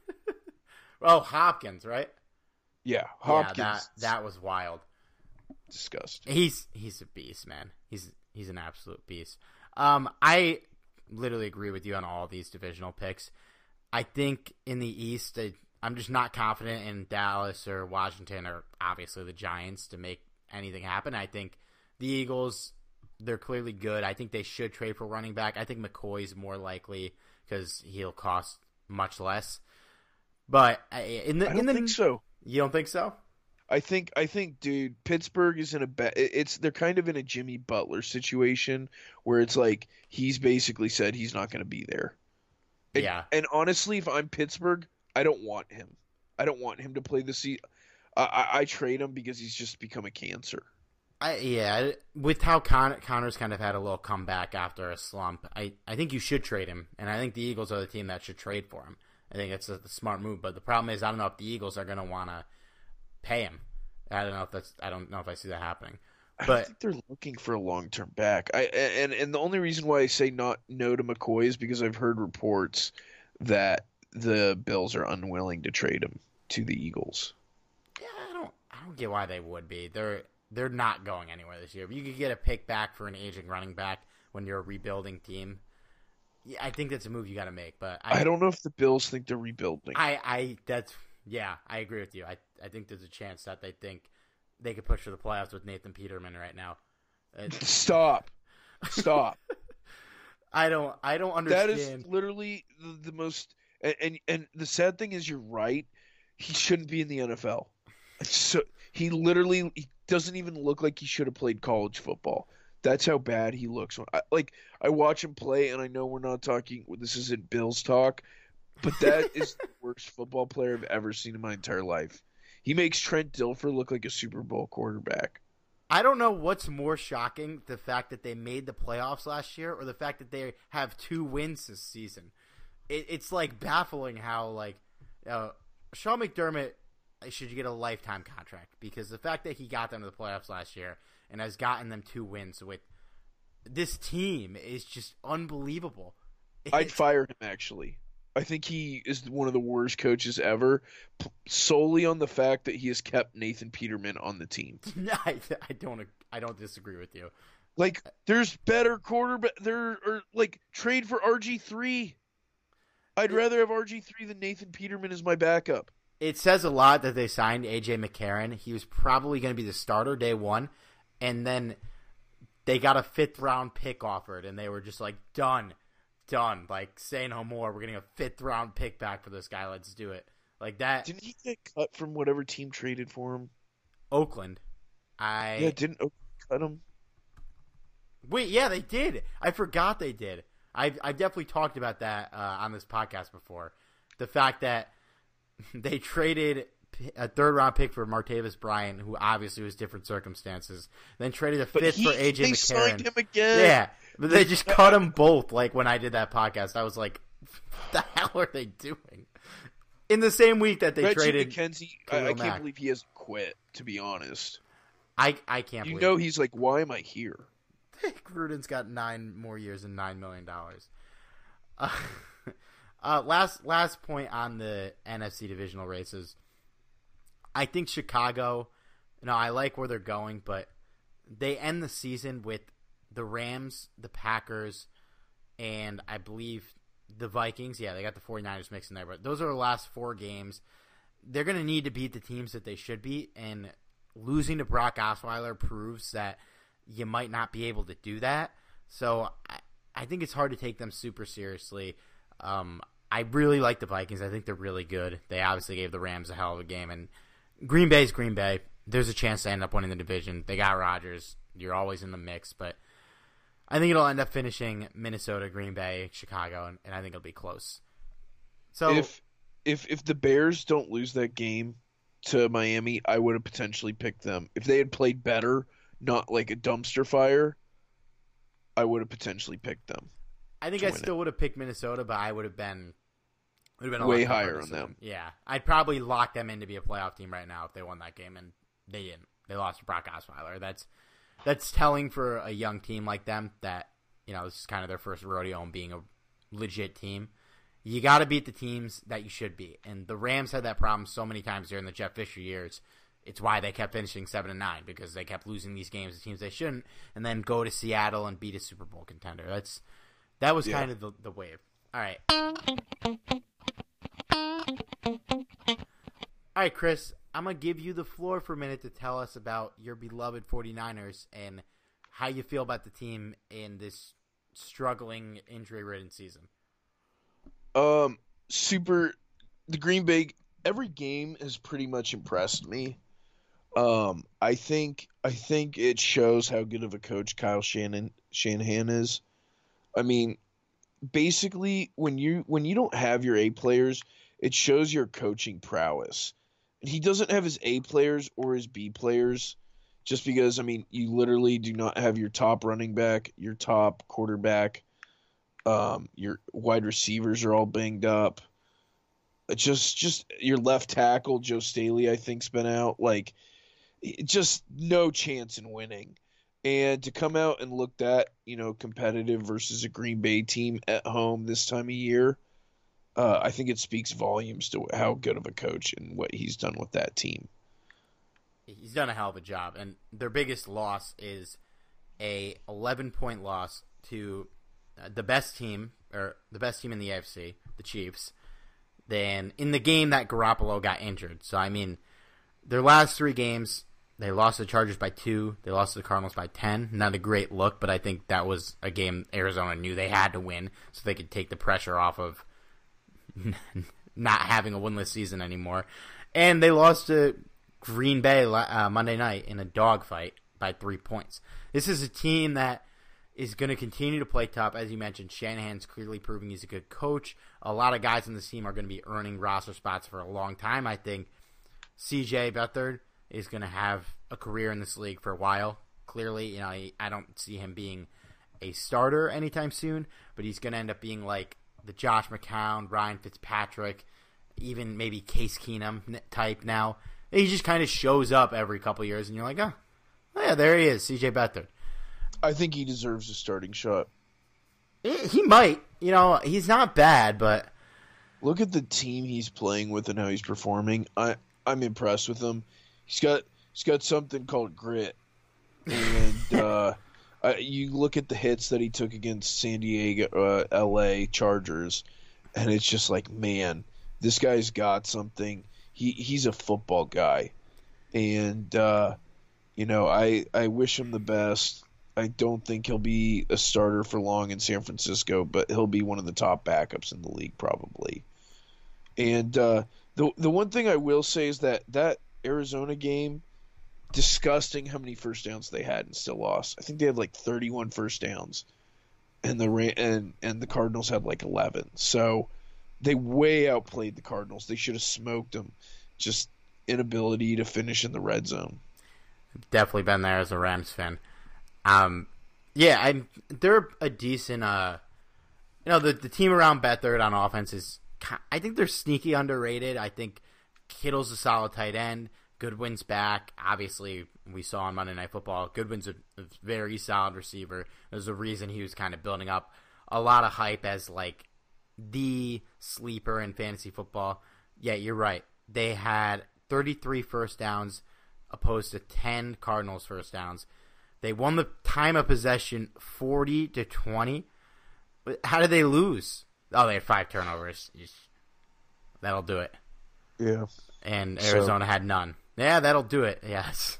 oh, Hopkins, right? Yeah, Hopkins. Yeah, that, that was wild. disgusting. He's he's a beast, man. He's he's an absolute beast. Um, I literally agree with you on all these divisional picks. I think in the East, I, I'm just not confident in Dallas or Washington or obviously the Giants to make anything happen. I think the Eagles, they're clearly good. I think they should trade for running back. I think McCoy's more likely because he'll cost much less. But I- in the I don't in the think so. you don't think so? I think I think, dude, Pittsburgh is in a bad. It's they're kind of in a Jimmy Butler situation where it's like he's basically said he's not going to be there. And, Yeah. And honestly, if I'm Pittsburgh, I don't want him. I don't want him to play the season. I, I, I trade him because he's just become a cancer. I, yeah, with how Con- Connor's kind of had a little comeback after a slump, I, I think you should trade him, and I think the Eagles are the team that should trade for him. I think it's a, a smart move. But the problem is, I don't know if the Eagles are going to want to pay him. I don't know if that's. I don't know if I see that happening. I But don't think they're looking for a long-term back. I and and the only reason why I say not no to McCoy is because I've heard reports that the Bills are unwilling to trade him to the Eagles. yeah, I don't. I don't get why they would be. They're they're not going anywhere this year. If you could get a pick back for an aging running back when you're a rebuilding team, yeah, I think that's a move you got to make. But I, I don't know if the Bills think they're rebuilding. I, I that's yeah, I agree with you. I I think there's a chance that they think they could push for the playoffs with Nathan Peterman right now. Uh, Stop. Stop. I don't I don't That understand. is literally the, the most and, and and the sad thing is you're right. He shouldn't be in the N F L. So he literally he doesn't even look like he should have played college football. That's how bad he looks. I, like I watch him play, and I know we're not talking. This isn't Bills talk, but that is the worst football player I've ever seen in my entire life. He makes Trent Dilfer look like a Super Bowl quarterback. I don't know what's more shocking, the fact that they made the playoffs last year or the fact that they have two wins this season. It, it's like baffling how like uh, Sean McDermott should get a lifetime contract because the fact that he got them to the playoffs last year and has gotten them two wins with this team is just unbelievable. I'd It's- fire him actually. I think he is one of the worst coaches ever, p- solely on the fact that he has kept Nathan Peterman on the team. I, I don't I don't disagree with you. Like, there's better quarterback. There are like trade for R G three. I'd rather have R G three than Nathan Peterman as my backup. It says a lot that they signed A J McCarron. He was probably going to be the starter day one, and then they got a fifth round pick offered, and they were just like, done, done. Like, say no more. We're getting a fifth round pick back for this guy. Let's do it. Like that. Didn't he get cut from whatever team traded for him? Oakland. I Yeah, didn't Oakland cut him? wait. Yeah, they did. I forgot they did. I've I've definitely talked about that uh, on this podcast before. The fact that they traded a third round pick for Martavis Bryant, who obviously was different circumstances. Then traded a But fifth he, for A J they McCarron. signed him again. Yeah, but they just cut them both. Like when I did that podcast, I was like, "What the hell are they doing?" In the same week that they Reggie traded, McKenzie, Khalil I, I Mack. can't believe he hasn't quit, to be honest. I I can't. You believe know it. he's like, why am I here? Gruden's got nine more years and nine million dollars. Uh, uh, last last point on the N F C divisional races. I think Chicago. You know, I like where they're going, but they end the season with the Rams, the Packers, and I believe the Vikings. Yeah, they got the 49ers mixed in there, but those are the last four games. They're going to need to beat the teams that they should beat, and losing to Brock Osweiler proves that you might not be able to do that. So I, I think it's hard to take them super seriously. Um, I really like the Vikings. I think they're really good. They obviously gave the Rams a hell of a game, and Green Bay's Green Bay. There's a chance to end up winning the division. They got Rodgers. You're always in the mix, but I think it'll end up finishing Minnesota, Green Bay, Chicago, and, and I think it'll be close. So If if if the Bears don't lose that game to Miami, I would have potentially picked them. If they had played better, not like a dumpster fire, I would have potentially picked them. I think to I win still would have picked Minnesota, but I would have been would have been a Way lot tougher higher on decision. them. Yeah, I'd probably lock them in to be a playoff team right now if they won that game, and they didn't. They lost to Brock Osweiler. That's that's telling for a young team like them that you know this is kind of their first rodeo and being a legit team. You got to beat the teams that you should beat, and the Rams had that problem so many times during the Jeff Fisher years. It's why they kept finishing seven and nine because they kept losing these games to teams they shouldn't, and then go to Seattle and beat a Super Bowl contender. That's that was Yeah. kind of the, the wave. All right, all right, Chris. I'm gonna give you the floor for a minute to tell us about your beloved 49ers and how you feel about the team in this struggling, injury-ridden season. Um, super. The Green Bay. Every game has pretty much impressed me. Um, I think I think it shows how good of a coach Kyle Shannon Shanahan is. I mean, basically, when you when you don't have your A players, it shows your coaching prowess. He doesn't have his A players or his B players, just because I mean, you literally do not have your top running back, your top quarterback, um, your wide receivers are all banged up. Just just your left tackle, Joe Staley, I think's been out. Like, just no chance in winning. And to come out and look that, you know, competitive versus a Green Bay team at home this time of year, uh, I think it speaks volumes to how good of a coach and what he's done with that team. He's done a hell of a job, and their biggest loss is a eleven point loss to uh, the best team, or the best team in the A F C, the Chiefs. Then in the game that Garoppolo got injured. So I mean, their last three games, they lost to the Chargers by two, they lost to the Cardinals by ten. Not a great look, but I think that was a game Arizona knew they had to win so they could take the pressure off of not having a winless season anymore. And they lost to Green Bay uh, Monday night in a dogfight by three points. This is a team that is going to continue to play tough. As you mentioned, Shanahan's clearly proving he's a good coach. A lot of guys in this team are going to be earning roster spots for a long time. I think C J Beathard is going to have a career in this league for a while. Clearly, you know, I don't see him being a starter anytime soon, but he's going to end up being like the Josh McCown, Ryan Fitzpatrick, even maybe Case Keenum type now. He just kind of shows up every couple years, and you're like, oh, oh yeah, there he is, C J Beathard. I think he deserves a starting shot. He might. You know, he's not bad, but look at the team he's playing with and how he's performing. I I'm impressed with him. He's got he's got something called grit, and uh, I, you look at the hits that he took against San Diego, uh, L A Chargers, and it's just like, man, this guy's got something. He he's a football guy, and uh, you know, I I wish him the best. I don't think he'll be a starter for long in San Francisco, but he'll be one of the top backups in the league probably. And uh, the the one thing I will say is that that Arizona game, disgusting how many first downs they had and still lost. I think they had like thirty-one first downs, and the and and the Cardinals had like eleven. So they way outplayed the Cardinals. They should have smoked them. Just inability to finish in the red zone. Definitely been there as a Rams fan. Um, yeah, I'm. They're a decent. Uh, you know, the the team around Beathard on offense is. I think they're sneaky underrated. I think Kittle's a solid tight end. Goodwin's back. Obviously, we saw on Monday Night Football, Goodwin's a, a very solid receiver. There's a reason he was kind of building up a lot of hype as like the sleeper in fantasy football. Yeah, you're right. They had thirty-three first downs opposed to ten Cardinals first downs. They won the time of possession forty to twenty. How did they lose? Oh, they had five turnovers. That'll do it. Yeah. And Arizona so. had none. Yeah, that'll do it. Yes.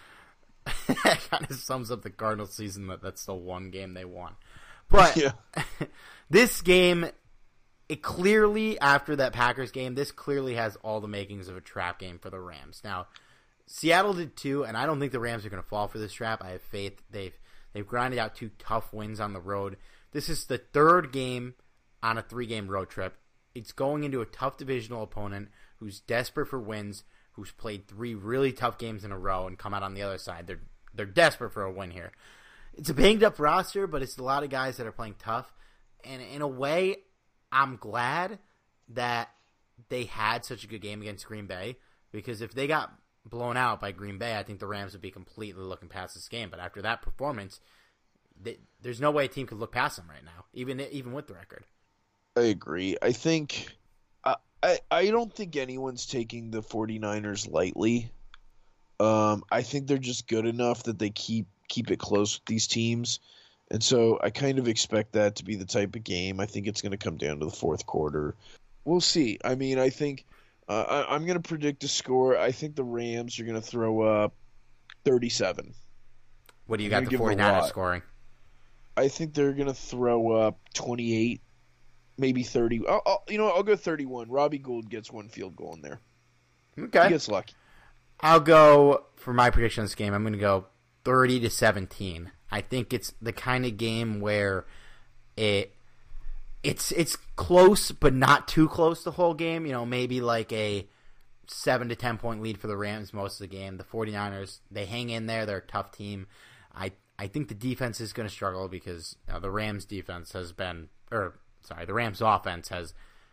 That kind of sums up the Cardinals season. That that's the one game they won. But yeah. This game, it clearly, after that Packers game, this clearly has all the makings of a trap game for the Rams. Now, Seattle did too, and I don't think the Rams are going to fall for this trap. I have faith. They've they've grinded out two tough wins on the road. This is the third game on a three-game road trip. It's going into a tough divisional opponent who's desperate for wins, who's played three really tough games in a row and come out on the other side. They're they're desperate for a win here. It's a banged-up roster, but it's a lot of guys that are playing tough. And in a way, I'm glad that they had such a good game against Green Bay, because if they got blown out by Green Bay, I think the Rams would be completely looking past this game. But after that performance, they, there's no way a team could look past them right now, even even with the record. I agree. I think I, I I don't think anyone's taking the 49ers lightly. Um, I think they're just good enough that they keep keep it close with these teams. And so I kind of expect that to be the type of game. I think it's going to come down to the fourth quarter. We'll see. I mean, I think uh, I, I'm going to predict a score. I think the Rams are going to throw up thirty-seven. What do you got the 49ers scoring? I think they're going to throw up twenty-eight, maybe thirty. I'll, I'll, you know, I'll go thirty-one. Robbie Gould gets one field goal in there. Okay. He gets lucky. I'll go, for my prediction of this game, I'm going to go thirty to seventeen. I think it's the kind of game where it it's it's close, but not too close the whole game. You know, maybe like a seven to ten point lead for the Rams most of the game. The 49ers, they hang in there. They're a tough team. I I think the defense is going to struggle because uh, the Rams defense has been, or sorry, the Rams offense has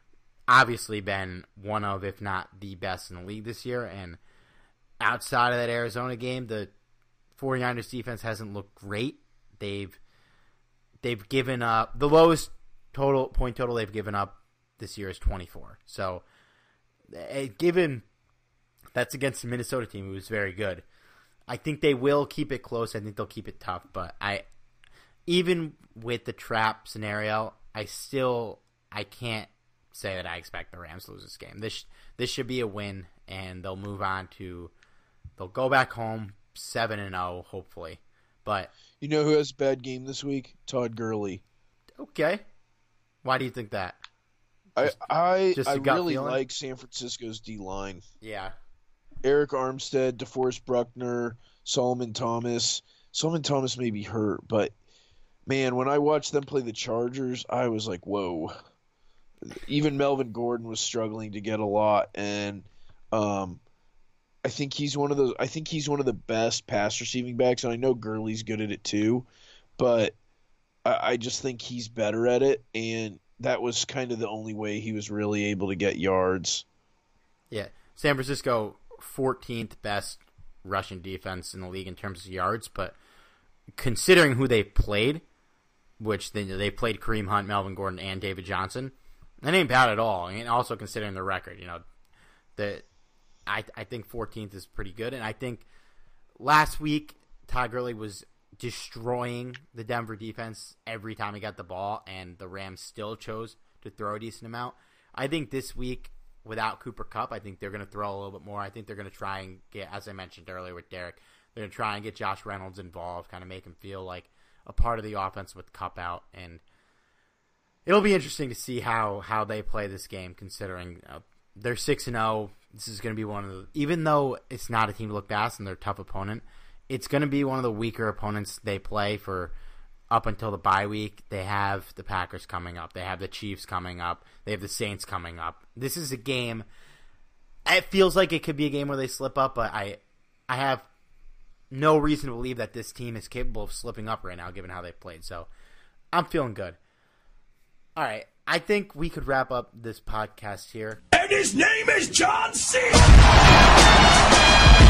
obviously been one of, if not the best in the league this year. And outside of that Arizona game, the 49ers defense hasn't looked great. They've they've given up the lowest total point total they've given up this year is twenty-four. So, uh, given that's against the Minnesota team, who was very good, I think they will keep it close. I think they'll keep it tough. But I, even with the trap scenario, I still I can't say that I expect the Rams to lose this game. This this should be a win, and they'll move on to they'll go back home seven and zero hopefully. But You know who has a bad game this week? Todd Gurley. okay, why do you think that? I I, just I a gut really feeling? like San Francisco's D line. Yeah, Eric Armstead, DeForest Bruckner, Solomon Thomas. Solomon Thomas may be hurt, but man, when I watched them play the Chargers, I was like, whoa. Even Melvin Gordon was struggling to get a lot, and um, I think he's one of those. I think he's one of the best pass receiving backs, and I know Gurley's good at it too, but I, I just think he's better at it, and that was kind of the only way he was really able to get yards. yeah. San Francisco fourteenth best rushing defense in the league in terms of yards, but considering who they played, which they they played Kareem Hunt, Melvin Gordon, and David Johnson, that ain't bad at all. And also considering the record, you know, the I I think fourteenth is pretty good. And I think last week Todd Gurley was destroying the Denver defense every time he got the ball, and the Rams still chose to throw a decent amount. I think this week, without Cooper Kupp, I think they're going to throw a little bit more. I think they're going to try and get, as I mentioned earlier with Derek, they're going to try and get Josh Reynolds involved, kind of make him feel like a part of the offense with Kupp out. And it'll be interesting to see how, how they play this game, considering uh, they're six and oh. This is going to be one of the, even though it's not a team to look past and they're a tough opponent, it's going to be one of the weaker opponents they play for up until the bye week. They have the Packers coming up. They have the Chiefs coming up. They have the Saints coming up. This is a game. It feels like it could be a game where they slip up, but I, I have no reason to believe that this team is capable of slipping up right now, given how they played. So I'm feeling good. All right. I think we could wrap up this podcast here. And his name is John C.